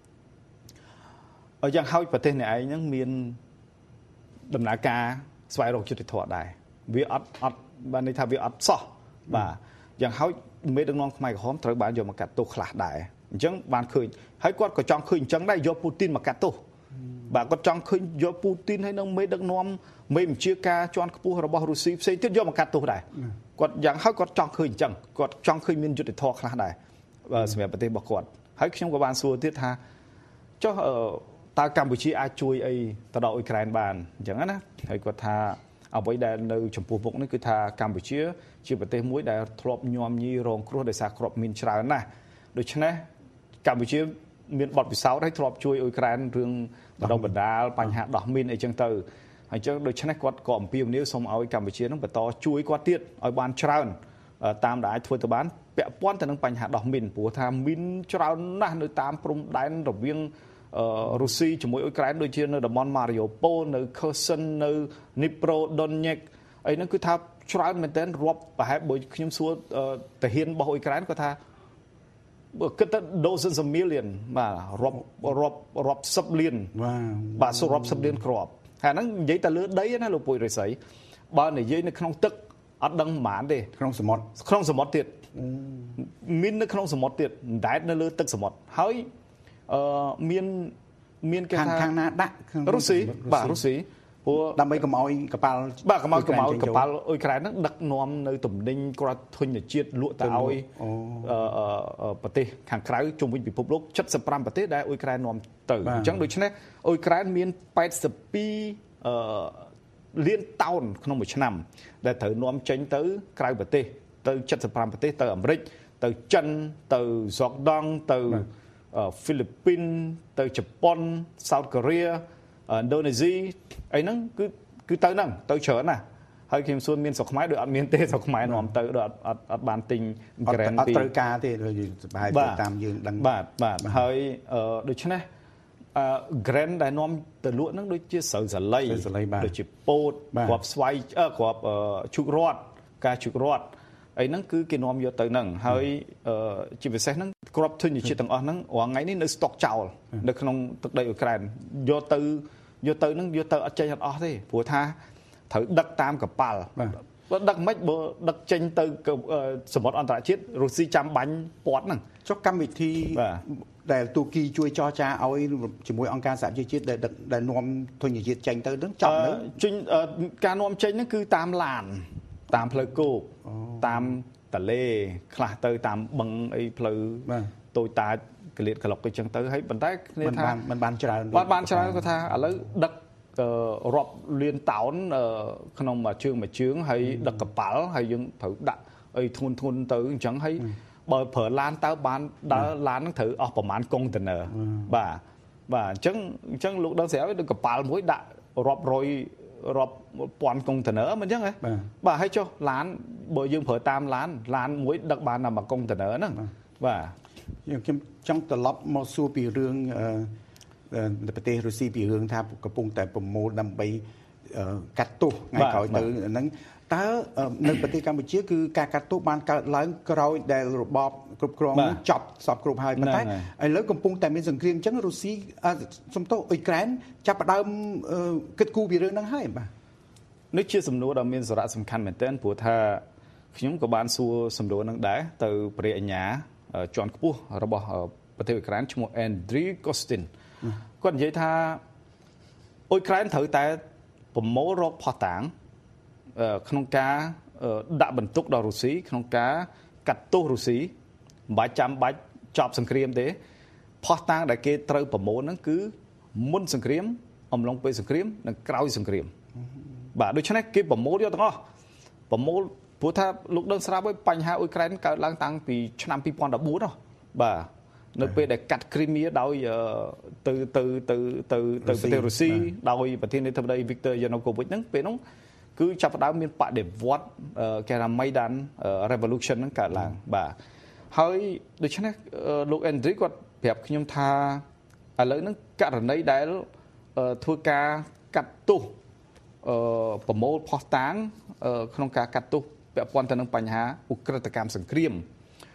[SPEAKER 19] យ៉ាងហោចប្រទេសនេះឯងហ្នឹងមានដំណើរការស្វែងរកយុត្តិធម៌ដែរវាអត់អត់បានន័យថាវាអត់សោះបាទយ៉ាងហោចមេដឹកនាំខ្មែរក្រហមត្រូវបានយកមកកាត់ទោសខ្លះដែរអញ្ចឹងបានឃើញហើយគាត់ក៏ចង់ឃើញអញ្ចឹងដែរយកពូទីនមកកាត់ទោសបាទគាត់ចង់ឃើញយកពូទីនហើយនឹងមេដឹកនាំមេបញ្ជាការជាន់ខ្ពស់របស់រុស្ស៊ីផ្សេងទៀតយកមកកាត់ទោសដែរគាត់យ៉ាងហោចគាត់ចង់ឃើញអញ្ចឹងគាត់ចង់ឃើញមានយុត្តិធម៌ខ្លះដែរសម្រាប់ប្រទេសរបស់គាត់ហើយខ្ញុំក៏បានសួរទៀតថាចុះតើកម្ពុជាអាចជួយអីទៅដល់អ៊ុយក្រែនបានអញ្ចឹងណាហើយគាត់ថាអ្វីដែលនៅចំពោះមុខនេះគឺថាកម្ពុជាជាប្រទេសមួយដែលធ្លាប់ញោមញីរងគ្រោះដោយសារគ្រាប់មីនច្រើនណាស់ដូច្នេះកម្ពុជាមានបទពិសោធន៍ហើយធ្លាប់ជួយអ៊ុយក្រែនរឿងបណ្ដុះបណ្ដាលបញ្ហាដោះមីនអីចឹងទៅហើយចឹងដូច្នេះគាត់ក៏អំពាវនាវសូមឲ្យកម្ពុជានឹងបន្តជួយគាត់ទៀតឲ្យបានច្រើនតាមដែលអាចធ្វើទៅបានពាក់ព័ន្ធទៅនឹងបញ្ហាដោះមីនព្រោះថាមីនច្រើនណាស់នៅតាមព្រំដែនរវាងរុស្ស៊ីជាមួយអ៊ុយក្រែនដូចជានៅតំបន់ Mariupol នៅ Kherson នៅ Dnipro-Donetsk អីហ្នឹងគឺថាច្រើនមែនទែនរាប់ប្រហែលបើខ្ញុំសួរទាហានរបស់អ៊ុយក្រែនគាត់ថាគិតទៅ dozens of million បាទរាប់រាប់រាប់សិបលានបាទសូរាប់សិបលានគ្រាប់ហើយហ្នឹងនិយាយតែលើដីណាលោកពុយរិស័យបើនិយាយនៅក្នុងទឹកអត់ដឹងប៉ុន្មានទេ
[SPEAKER 18] ក្នុងសមុទ្រ
[SPEAKER 19] ក្នុងសមុទ្រទៀតមាននៅក្នុងសមុទ្រទៀតដែតនៅលើទឹកសមុទ្រហើយអឺមានមានគេថា
[SPEAKER 18] ខាងណាដាក់
[SPEAKER 19] រុស្ស៊ីបាទរុស្ស៊ីព្រោះ
[SPEAKER 18] ដើម្បីកុំឲ្យកប៉ាល់
[SPEAKER 19] បាទកុំឲ្យកុំឲ្យកប៉ាល់អ៊ុយក្រែនហ្នឹងដឹកនាំនៅទំនិញក្រាត់ធញ្ញជាតិលក់ទៅឲ្យប្រទេសខាងក្រៅជុំវិញពិភពលោកเจ็ดสิบห้าប្រទេសដែលអ៊ុយក្រែននាំទៅអញ្ចឹងដូច្នេះអ៊ុយក្រែនមានแปดสิบสองអឺលានតោនក្នុងមួយឆ្នាំដែលត្រូវនាំចេញទៅក្រៅប្រទេសទៅเจ็ดสิบห้าប្រទេសទៅអាមេរិកទៅចិនទៅហ្សកដង់ទៅហ្វីលីពីនទៅជប៉ុនសោតកូរ៉េឥណ្ឌូនេស៊ីអីហ្នឹងគឺគឺទៅហ្នឹងទៅច្រើនណាស់ហើយខ្ញុំសួរមានស្រុកខ្មែរដូចអត់មានទេស្រុកខ្មែរនាំទៅដូចអត់អត់អត់បានទិញ
[SPEAKER 18] grant ពីអត់ត្រូវការទេដូចប្រហែលតាមយើងដឹង
[SPEAKER 19] បាទបាទហើយដូច្នេះអឺ grant ដែលនាំទៅលក់ហ្នឹងដូចជាស្រូវសាលីដូចជាពោតគ្រាប់ស្វាយគ្រាប់ជូករ័តការជូករ័តអីហ្នឹងគឺគេនាំយកទៅហ្នឹងហើយជាពិសេសហ្នឹងគ្រាប់ធញ្ញជាតិទាំងអស់ហ្នឹងរាល់ថ្ងៃនេះនៅស្តុកចោលនៅក្នុងទឹកដីអ៊ុយក្រែនយកទៅយកទៅហ្នឹងយកទៅអត់ចេញអត់អស់ទេព្រោះថាត្រូវដឹកតាមកប៉ាល់បើដឹកមិនបើដឹកចេញទៅសមុទ្រអន្តរជាតិរុស្ស៊ីចាំបាញ់ពាត់ហ្នឹង
[SPEAKER 18] ចុះកម្មវិធីដែលទូគីជួយចរចាឲ្យជាមួយអង្គការសហជីវជាតិដែលដែលនាំធញ្ញជាតិចេញទៅហ្នឹងចប់នៅ
[SPEAKER 19] ចេញការនាំចេញហ្នឹងគឺតាមឡានតាមផ្លូវគោកតាមតលេខ្លះទៅតាមបឹងអីផ្លូវតូចតាចកលៀតក្លុកអីចឹងទៅហើយប៉ុន្តែគ្នាថា
[SPEAKER 18] มันបានច្រើន
[SPEAKER 19] បាទបានច្រើនគាត់ថាឥឡូវដឹករាប់លានតោនក្នុងមួយជើងមួយជើងហើយដឹកកប៉ាល់ហើយយើងត្រូវដាក់អីធួនធួនទៅអញ្ចឹងហើយបើប្រើឡានតើបានដើរឡានហ្នឹងត្រូវអស់ប្រមាណកុងតឺន័របាទបាទអញ្ចឹងអញ្ចឹងលោកដឹងស្រាប់ហើយកប៉ាល់មួយដាក់រាប់រយរាប់ពាន់កុងតឺន័រមិនអញ្ចឹងហ៎បាទហើយចុះឡានបើយើងប្រើតាមឡានឡានមួយដឹកបានតែមួយកុងតឺន័រហ្នឹងបាទ
[SPEAKER 18] ខ្ញុំចង់ត្រឡប់មកសួរពីរឿងប្រទេសរុស្ស៊ីពីរឿងថាកំពុងតែប្រមូលដើម្បីកាត់ទោសថ្ងៃក្រោយទៅហ្នឹងតើនៅប្រទេសកម្ពុជាគឺការកាត់ទោសបានកើតឡើងក្រោយដែលរបបគ្រប់គ្រងចប់សពគ្រប់ហើយប៉ុន្តែឥឡូវកំពុងតែមានសង្គ្រាមអញ្ចឹងរុស្ស៊ីសំទោសអ៊ុយក្រែនចាប់ផ្ដើមគិតគូរពីរឿងហ្នឹងហើយបាទ
[SPEAKER 19] នេះជាសំណួរដ៏មានសារៈសំខាន់មែនទែនព្រោះថាខ្ញុំក៏បានសួរសំណួរហ្នឹងដែរទៅព្រះអញ្ញាជាន់ខ្ពស់របស់ប្រទេសអ៊ុយក្រែនឈ្មោះ Andriy Kostin គាត់និយាយថាអ៊ុយក្រែនត្រូវតែប្រមូលរកផុសតាងក្នុងការដាក់បន្ទុកដល់រុស្ស៊ីក្នុងការកាត់ទោសរុស្ស៊ីមិនបាច់ចាំបាច់ចប់សង្គ្រាមទេផុសតាងដែលគេត្រូវប្រមូលហ្នឹងគឺមុនសង្គ្រាមអំឡុងពេលសង្គ្រាមនិងក្រោយសង្គ្រាមបាទដូច្នេះគេប្រមូលយកទាំងអស់ប្រមូលព្រោះថាលោកដឹងស្រាប់ហើយបញ្ហាអ៊ុយក្រែនកើតឡើងតាំងពីឆ្នាំពីរពាន់ដប់បួនហ៎បាទនៅពេលដែលកាត់គ្រីមៀដោយទៅទៅទៅទៅទៅប្រទេសរុស្ស៊ីដោយប្រធានាធិបតី Viktor Yanukovych ហ្នឹងពេលហ្នឹងគឺចាប់ផ្ដើមមានបដិវត្តគេថា Maidan Revolution ហ្នឹងកើតឡើងបាទហើយដូច្នេះលោក Andriy គាត់ប្រាប់ខ្ញុំថាឥឡូវហ្នឹងករណីដែលធ្វើការកាត់ទោសប្រមូលផុសតាងក្នុងការកាត់ទោសពាក់ព័ន្ធទៅនឹងបញ្ហាឧក្រិដ្ឋកម្មសង្គ្រាម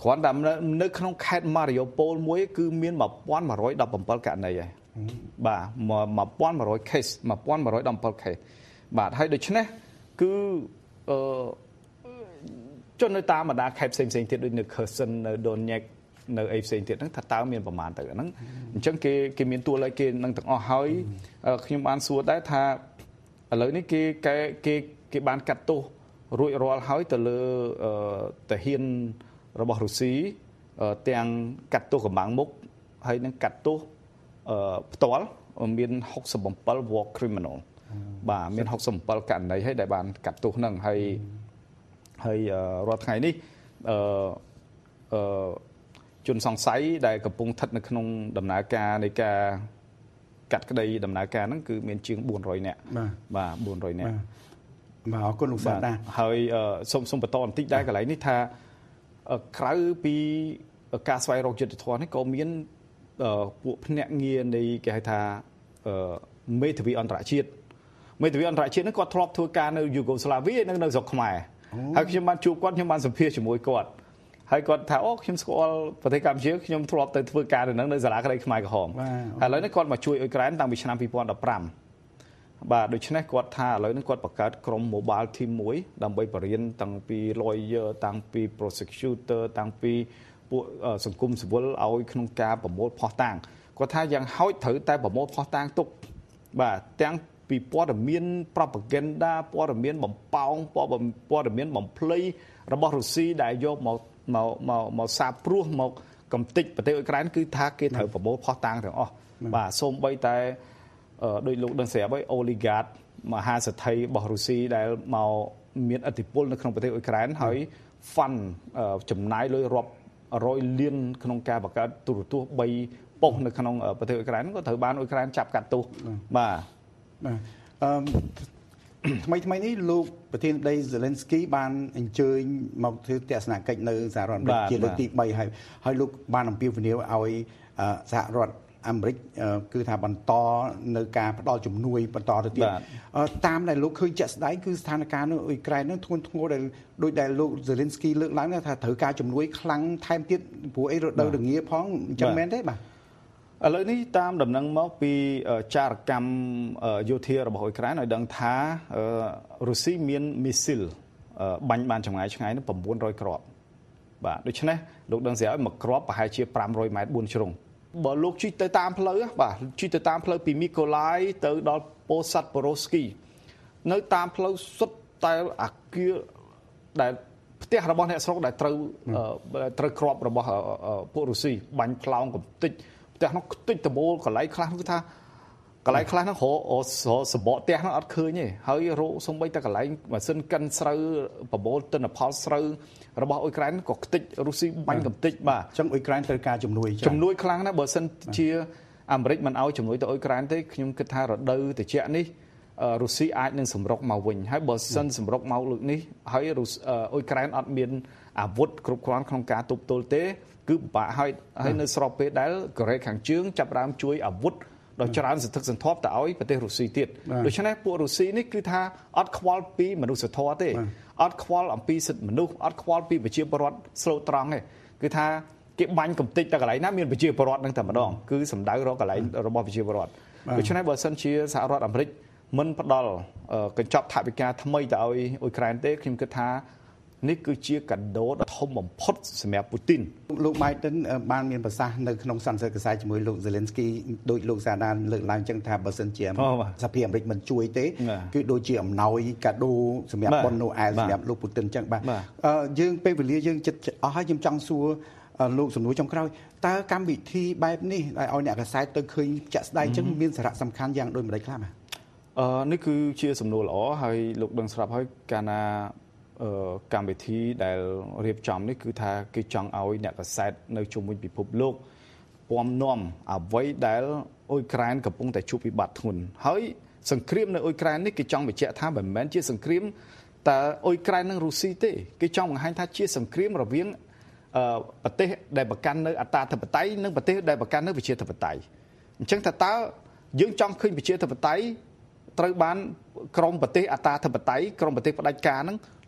[SPEAKER 19] គ្រាន់តែនៅក្នុងខេត្ត Mariupol មួយគឺមាន one thousand one hundred seventeen ករណីហើយបាទ one thousand one hundred case one thousand one hundred seventeen ខេសបាទហើយដូច្នេះគឺអឺជននៅតាមបណ្ដាខេត្តផ្សេងៗទៀតដូចនៅ Kherson នៅ Donetsk នៅអីផ្សេងទៀតហ្នឹងថាតើមានប្រមាណទៅហ្នឹងអញ្ចឹងគេគេមានតួលេខគេនឹងទាំងអស់ហើយខ្ញុំបានសួរដែរថាឥឡូវនេះគេគេគេគេបានកាត់ទោសរួចរាល់ហើយទៅលើទាហានរបស់រុស្ស៊ីទាំងកាត់ទោសកម្បាំងមុខហើយនឹងកាត់ទោសផ្ទាល់មានsixty-seven war criminal បាទមានsixty-sevenករណីហើយដែលបានកាត់ទោសហ្នឹងហើយហើយរាល់ថ្ងៃនេះអឺអឺជនសង្ស័យដែលកំពុងស្ថិតនៅក្នុងដំណើរការនៃការកាត់ក្តីដំណើរការហ្នឹងគឺមានជាងfour hundredនាក់បាទfour hundredនាក់
[SPEAKER 18] បាទអរគុណលោកសាដា
[SPEAKER 19] ហើយសូមសូមបន្តបន្តិចដែរកន្លែងនេះថាក្រៅពីការស្វែងរកយុត្តិធម៌នេះក៏មានពួកភ្នាក់ងារនៃគេហៅថាមេធាវីអន្តរជាតិមេធាវីអន្តរជាតិហ្នឹងគាត់ធ្លាប់ធ្វើការនៅយូហ្គោស្លាវីនិងនៅស្រុកខ្មែរហើយខ្ញុំបានជួបគាត់ខ្ញុំបានសម្ភាសជាមួយគាត់ហើយគាត់ថាអូខ្ញុំស្គាល់ប្រទេសកម្ពុជាខ្ញុំធ្លាប់ទៅធ្វើការនៅនឹងនៅសាលាក្តីខ្មែរក្រហមហើយឥឡូវនេះគាត់មកជួយអ៊ុយក្រែនតាំងពីឆ្នាំtwenty fifteenបាទដូច្នេះគាត់ថាឥឡូវនេះគាត់បង្កើតក្រុម mobile team មួយដើម្បីបរៀនតាំងពី lawyer តាំងពី prosecutor តាំងពីពួកសង្គមស៊ីវិលឲ្យក្នុងការប្រមូលភស្តុតាងគាត់ថាយ៉ាងហោចត្រូវតែប្រមូលភស្តុតាងទុកបាទទាំងពីព័ត៌មាន propaganda ព័ត៌មានបំប៉ោងព័ត៌មានបំភ្លៃរបស់រុស្ស៊ីដែលយកមកមកមកមកសាបព្រោះមកកំទេចប្រទេសអ៊ុយក្រែនគឺថាគេត្រូវប្រមូលភស្តុតាងទាំងអស់បាទសូម្បីតែដោយលោកដឹងស្រាប់ហើយអូលីហ្កាតមហាសេដ្ឋីរបស់រុស្ស៊ីដែលមកមានឥទ្ធិពលនៅក្នុងប្រទេសអ៊ុយក្រែនហើយ fund ចំណាយលុយរាប់រយលានក្នុងការបង្កើតទូរទស្សន៍threeប៉ុស្តិ៍នៅក្នុងប្រទេសអ៊ុយក្រែនក៏ត្រូវបានអ៊ុយក្រែនចាប់កាត់ទោសបាទ
[SPEAKER 18] បាទអឺថ្មីថ្មីនេះលោកប្រធានាធិបតី Zelensky បានអញ្ជើញមកធ្វើទស្សនកិច្ចនៅសហរដ្ឋអាមេរិកជាលើកទីthreeហើយហើយលោកបានអំពាវនាវឲ្យសហរដ្ឋអាមេរិកគឺថាបន្តនៅការផ្ដល់ជំនួយបន្តទៅទៀតតាមដែលលោកឃើញជាក់ស្ដែងគឺស្ថានភាពនៅអ៊ុយក្រែននឹងធ្ងន់ធ្ងរដែលដោយដែលលោក Zelensky លើកឡើងថាត្រូវការជំនួយខ្លាំងថែមទៀតព្រោះអីរដូវរងាផងអញ្ចឹងមែនទេបាទ
[SPEAKER 19] ឥឡូវនេះតាមដំណឹងមកពីចារកម្មយោធារបស់អ៊ុយក្រែនឲ្យដឹងថារុស្ស៊ីមានមីស៊ីលបាញ់បានចម្ងាយឆ្ងាយនោះnine hundredគ្រាប់បាទដូច្នេះលោកដឹងស្រាប់មួយគ្រាប់ប្រហែលជាfive hundredម៉ែត្រfourជ្រុងបើលោកជិះទៅតាមផ្លូវបាទជិះទៅតាមផ្លូវពីមីកូឡាយទៅដល់ប៉ូសាត់ប៉ូរ៉ូស្គីនៅតាមផ្លូវសុទ្ធតែអាគារដែលផ្ទះរបស់អ្នកស្រុកដែលត្រូវត្រូវគ្រាប់របស់ពួករុស្ស៊ីបាញ់ផ្លោងកំទេចផ្ទះនោះខ្ទេចតមូលកន្លែងខ្លះគឺថាកន្លែងខ្លះហ្នឹងរកសបកផ្ទះហ្នឹងអត់ឃើញទេហើយរកសំបីតែកន្លែងម៉ាស៊ីនកិនស្រូវប្រមូលទិន្នផលស្រូវរបស់អ៊ុយក្រែនក៏ខ្ទេចរុស្ស៊ីបាញ់កំទេចបាទ
[SPEAKER 18] អញ្ចឹងអ៊ុយក្រែនត្រូវការជំនួយ
[SPEAKER 19] ជំនួយខ្លាំងណាស់បើសិនជាអាមេរិកមិនឲ្យជំនួយទៅអ៊ុយក្រែនទេខ្ញុំគិតថារដូវត្រជាក់នេះរុស្ស៊ីអាចនឹងសម្រុកមកវិញហើយបើសិនសម្រុកមកលើកនេះហើយអ៊ុយក្រែនអត់មានអាវុធគ្រប់គ្រាន់ក្នុងការទប់ទល់ទេគឺពិបាកហើយហើយនៅស្របពេលដែលកូរ៉េខាងជើងចាប់ផ្ដើមជួយអាវុធដោយច្រើនសន្ធឹកសន្ធាប់ទៅឲ្យប្រទេសរុស្ស៊ីទៀតដូច្នេះពួករុស្ស៊ីនេះគឺថាអត់ខ្វល់ពីមនុស្សធម៌ទេអត់ខ្វល់អំពីសិទ្ធិមនុស្សអត់ខ្វល់ពីប្រជាពលរដ្ឋស្លូតត្រង់ទេគឺថាគេបាញ់កំទេចតែកន្លែងណាមានប្រជាពលរដ្ឋនឹងតែម្ដងគឺសម្ដៅរកកន្លែងរបស់ប្រជាពលរដ្ឋដូច្នេះបើសិនជាសហរដ្ឋអាមេរិកមិនផ្ដល់កញ្ចប់ថវិកាថ្មីទៅឲ្យអ៊ុយក្រែនទេខ្ញុំគិតថានេះគឺជាកាដូដ៏ធំបំផុតសម្រាប់ពូទីន
[SPEAKER 18] លោក Biden បានមានប្រសាសន៍នៅក្នុងសន្និសីទកសែតជាមួយលោក Zelensky ដោយលោកសាដានលើកឡើងចឹងថាបើសិនជាសហភាពអាមេរិកមិនជួយទេគឺដូចជាអំណោយកាដូសម្រាប់ប៉ុនណូអែលសម្រាប់លោកពូទីនចឹងបាទយើងពេលវេលាយើងចិត្តអស់ហើយខ្ញុំចង់សួរលោកសំណួរចុងក្រោយតើកម្មវិធីបែបនេះឲ្យអ្នកកសែតទៅឃើញជាក់ស្ដែងចឹងមានសារៈសំខាន់យ៉ាងដូចម្ដេចខ្លះបាទ
[SPEAKER 19] អឺនេះគឺជាសំណួរល្អហើយលោកដឹងស្រាប់ហើយកាលណាកម្មវិធីដែលរៀបចំនេះគឺថាគេចង់ឲ្យអ្នកកសែតនៅជុំវិញពិភពលោកពំនាំអ្វីដែលអ៊ុយក្រែនកំពុងតែជួបវិបត្តិធ្ងន់ហើយសង្គ្រាមនៅអ៊ុយក្រែននេះគេចង់បញ្ជាក់ថាមិនមែនជាសង្គ្រាមតែអ៊ុយក្រែននិងរុស្ស៊ីទេគេចង់បង្ហាញថាជាសង្គ្រាមរវាងប្រទេសដែលប្រកាន់នៅអត្តាធិបតេយ្យនិងប្រទេសដែលប្រកាន់នៅប្រជាធិបតេយ្យអញ្ចឹងថាតើយើងចង់ឃើញប្រជាធិបតេយ្យត្រូវបានក្រមប្រទេសអត្តាធិបតេយ្យក្រមប្រទេសផ្ដាច់ការហ្នឹង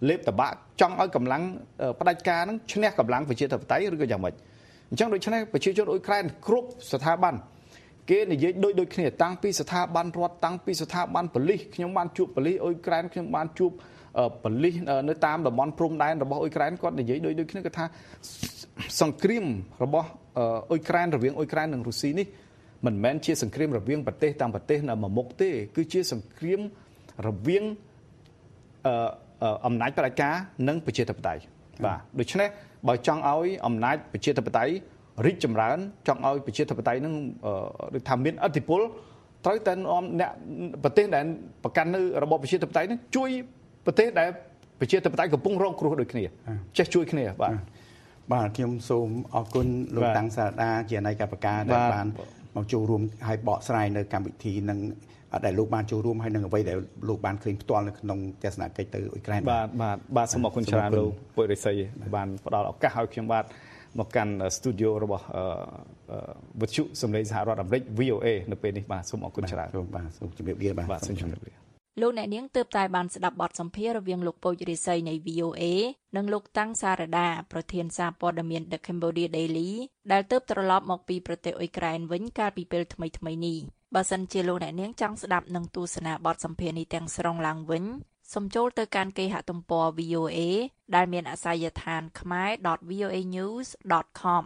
[SPEAKER 19] លេបតបាក់ចង់ឲ្យកម្លាំងផ្ដាច់ការហ្នឹងឈ្នះកម្លាំងប្រជាធិបតេយ្យឬក៏យ៉ាងម៉េចអញ្ចឹងដូច្នេះប្រជាជនអ៊ុយក្រែនគ្រប់ស្ថាប័នគេនិយាយដូចដូចគ្នាតាំងពីស្ថាប័នរដ្ឋតាំងពីស្ថាប័នប៉ូលីសខ្ញុំបានជួបប៉ូលីសអ៊ុយក្រែនខ្ញុំបានជួបប៉ូលីសនៅតាមតំបន់ព្រំដែនរបស់អ៊ុយក្រែនគាត់និយាយដូចដូចគ្នាគាត់ថាសង្គ្រាមរបស់អ៊ុយក្រែនរវាងអ៊ុយក្រែននិងរុស្ស៊ីនេះមិនមែនជាសង្គ្រាមរវាងប្រទេសតាមប្រទេសនៅមួយមុខទេគឺជាសង្គ្រាមរវាងអឺអំណាចផ្ដាច់ការនិងប្រជាធិបតេយ្យបាទដូច្នេះបើចង់ឲ្យអំណាចប្រជាធិបតេយ្យរីកចម្រើនចង់ឲ្យប្រជាធិបតេយ្យនឹងដូចថាមានឥទ្ធិពលត្រូវតែអ្នកប្រទេសដែលប្រកាន់នៅរបបប្រជាធិបតេយ្យនឹងជួយប្រទេសដែលប្រជាធិបតេយ្យកំពុងរងគ្រោះដូចគ្នាចេះជួយគ្នាបាទ
[SPEAKER 18] បាទខ្ញុំសូមអរគុណលោកតាំងសារដាជានាយកកម្មការដែលបានមកចូលរួមឲ្យបកស្រាយនៅកម្មវិធីនឹងដែលលោកបានចូលរួមហើយនឹងអ្វីដែលលោកបានឃើញផ្ទាល់នៅក្នុងទស្សនកិច្ចទៅអ៊ុយក្រែន
[SPEAKER 19] បាទបាទបាទសូមអរគុណច្រើនលោកពុយរិស័យបានផ្ដល់ឱកាសឲ្យខ្ញុំបាទមកកាន់ស្ទូឌីយោរបស់វិទ្យុសម្លេងសហរដ្ឋអាមេរិក វី អូ เอ នៅពេលនេះបាទសូមអរគុណច្រើន
[SPEAKER 18] បាទសូមជម្រាបលា
[SPEAKER 19] បាទសូមជម្រាបលា
[SPEAKER 2] លោកអ្នកនាងទើបតែបានស្ដាប់បទសម្ភាសន៍រវាងលោកពុយរិស័យនៃ វី អូ เอ និងលោកតាំងសារដាប្រធានសារព័ត៌មាន The Cambodia Daily ដែលទើបត្រឡប់មកពីប្រទេសអ៊ុយក្រែនវិញកាលពីពេលថ្មីៗនេះបើសិនជាលោកអ្នកនាងចង់ស្ដាប់និងទស្សនាបទសម្ភាសន៍នេះទាំងស្រុងឡើងវិញសូមចូលទៅកាន់គេហទំព័រ វី អូ เอ ដែលមានអាសយដ្ឋាន ខមែរ ដត វី អូ เอ ញូស ដត com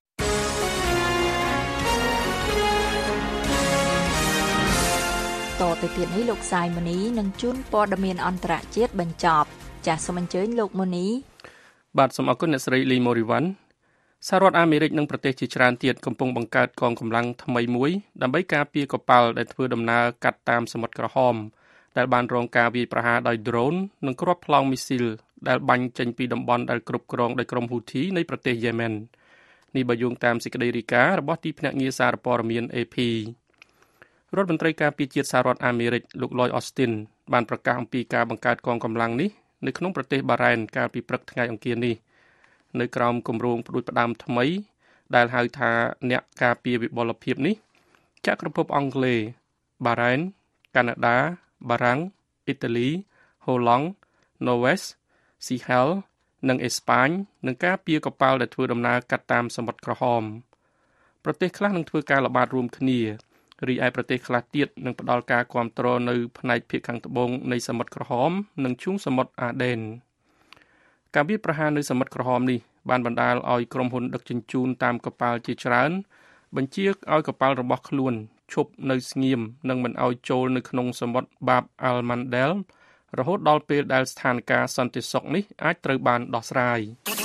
[SPEAKER 2] តទៅទៀតនេះលោកសាយមនីនឹងជូនព័ត៌មានអន្តរជាតិបញ្ចប់ចាសសូមអញ្ជើញលោកមនី
[SPEAKER 3] បាទសូមអរគុណអ្នកស្រីលីម៉ូរីវ៉ាន់សហរដ្ឋអាមេរិកនិងប្រទេសជាច្រើនទៀតកំពុងបង្កើតកងកម្លាំងថ្មីមួយដើម្បីការពារកប៉ាល់ដែលធ្វើដំណើរកាត់តាមសមុទ្រក្រហមដែលបានរងការវាយប្រហារដោយ drone និងគ្រាប់ប្លង់មីស៊ីលដែលបាញ់ចេញពីតំបន់ដែលគ្រប់គ្រងដោយក្រុមហ៊ូធីនៃប្រទេសយេម៉ែននេះបើយោងតាមសេចក្តីរាយការណ៍របស់ទីភ្នាក់ងារសារព័ត៌មាន เอ พี រដ្ឋមន្ត្រីការពារជាតិសហរដ្ឋអាមេរិកលោក Lloyd Austin បានប្រកាសអំពីការបង្កើតកងកម្លាំងនេះនៅក្នុងប្រទេសបារ៉ែនកាលពីព្រឹកថ្ងៃអង្គារនេះនៅក្រោមគម្រោងផ្ដួចផ្ដើមថ្មីដែលហៅថាអ្នកការពារវិបលភាពនេះចក្រភពអង់គ្លេសបារ៉ែនកាណាដាបារាំងអ៊ីតាលីហូឡង់ណូវេសស៊ីហែលនិងអេស្ប៉ាញនឹងការពារកប៉ាល់ដែលធ្វើដំណើរកាត់តាមសមុទ្រក្រហមប្រទេសខ្លះនឹងធ្វើការល្បាតរួមគ្នារីឯប្រទេសខ្លះទៀតនឹងផ្ដល់ការគាំទ្រនៅផ្នែកភាគខាងត្បូងនៃសមុទ្រក្រហមនិងឈូងសមុទ្រអាដេនការវាយប្រហារនៅសមុទ្រក្រហមនេះបានបណ្ដាលឲ្យក្រុមហ៊ុនដឹកជញ្ជូនតាមកប៉ាល់ជាច្រើនបញ្ជាឲ្យកប៉ាល់របស់ខ្លួនឈប់នៅស្ងៀមនិងមិនឲ្យចូលនៅក្នុងសមុទ្របាបអាល់ម៉ាន់ដែលរហូតដល់ពេលដែលស្ថានភាពសន្តិសុខនេះអាចត្រូវបានដោះស្រាយ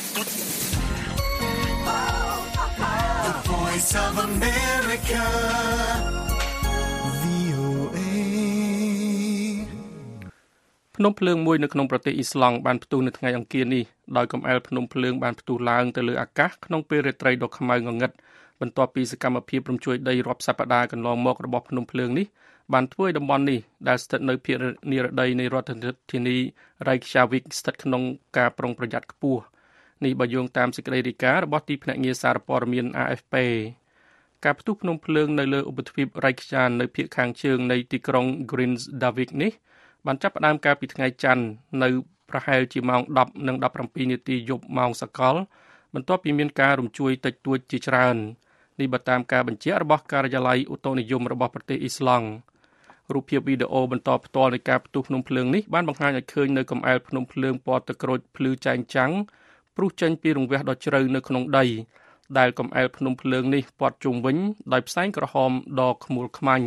[SPEAKER 3] ភ្នំភ្លើងមួយនៅក្នុងប្រទេសអ៊ីស្លង់បានផ្ទុះនៅថ្ងៃអង្គារនេះដោយកំអែលភ្នំភ្លើងបានផ្ទុះឡើងទៅលើអាកាសក្នុងពេលរាត្រីដ៏ខ្មៅងងឹតបន្ទាប់ពីសកម្មភាពរំជួយដីរាប់សប្តាហ៍កន្លងមករបស់ភ្នំភ្លើងនេះបានធ្វើឲ្យតំបន់នេះដែលស្ថិតនៅភាគនិរតីនៃរដ្ឋធានី Reykjavik ស្ថិតក្នុងការប្រុងប្រយ័ត្នខ្ពស់នេះបើយោងតាមសេចក្តីរាយការណ៍របស់ទីភ្នាក់ងារសារព័ត៌មាន អា អេហ្វ ពី ការផ្ទុះភ្នំភ្លើងនៅលើឧបទ្វីប Reykjavik នៅភាគខាងជើងនៃទីក្រុង Grindavik នេះបានចាប់ផ្ដើមកាលពីថ្ងៃច័ន្ទនៅប្រហែលជាម៉ោង ដប់ និង ដប់ប្រាំពីរ នាទីយប់ម៉ោងសកលបន្ទាប់ពីមានការរំជួយតិចតួចជាច្រើននេះបើតាមការបញ្ជាក់របស់ការិយាល័យឧតុនិយមរបស់ប្រទេសអ៊ីស្លង់រូបភាពវីដេអូបន្តផ្ទាល់នៃការផ្ទុះភ្នំភ្លើងនេះបានបង្ហាញឲ្យឃើញនៅកំអែលភ្នំភ្លើងពណ៌ទឹកក្រូចភ្លឺចែងចាំងព្រុសចេញពីរង្វះដ៏ជ្រៅនៅក្នុងដីដែលកំអែលភ្នំភ្លើងនេះព័ទ្ធជុំវិញដោយផ្សែងក្រហមដ៏ខ្មួលខ្មាញ់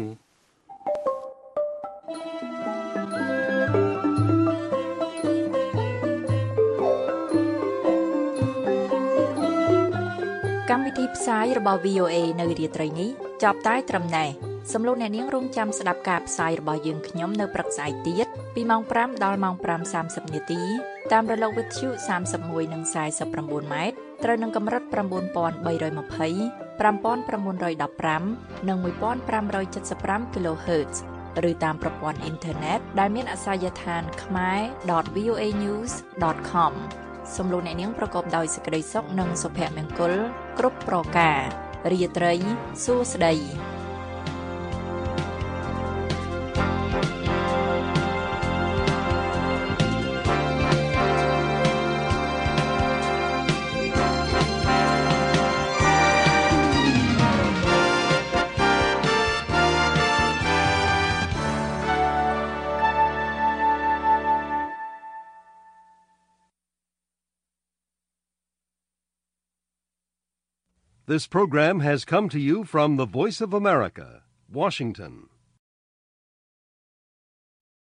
[SPEAKER 2] កម្មវិធីផ្សាយរបស់ វី អូ เอ នៅរាត្រីនេះចប់តែត្រឹមណេះសំឡេងអ្នកនាងរងចាំស្ដាប់ការផ្សាយរបស់យើងខ្ញុំនៅព្រឹកស្អែកទៀតពីម៉ោងប្រាំដល់ម៉ោងប្រាំសាមសិបនាទីតាមរលកវិទ្យុសាមសិបមួយនិងខ្សែសិបប្រាំបួនម៉ែត្រត្រូវនឹងកម្រិត៩,៣២០ ៥,៩១៥ និង១,៥៧៥ kHz ឬតាមប្រព័ន្ធអ៊ីនធឺណិតដែលមានអាសយដ្ឋាន ខមែរ ដត វី អូ เอ ញូស ដត com សំឡេងអ្នកនាងប្រកបដោយសេចក្តីសុខនិងសុភមង្គលគ្រប់ប្រការរាត្រីសួស្តី
[SPEAKER 1] This program has come to you from the Voice of America, Washington.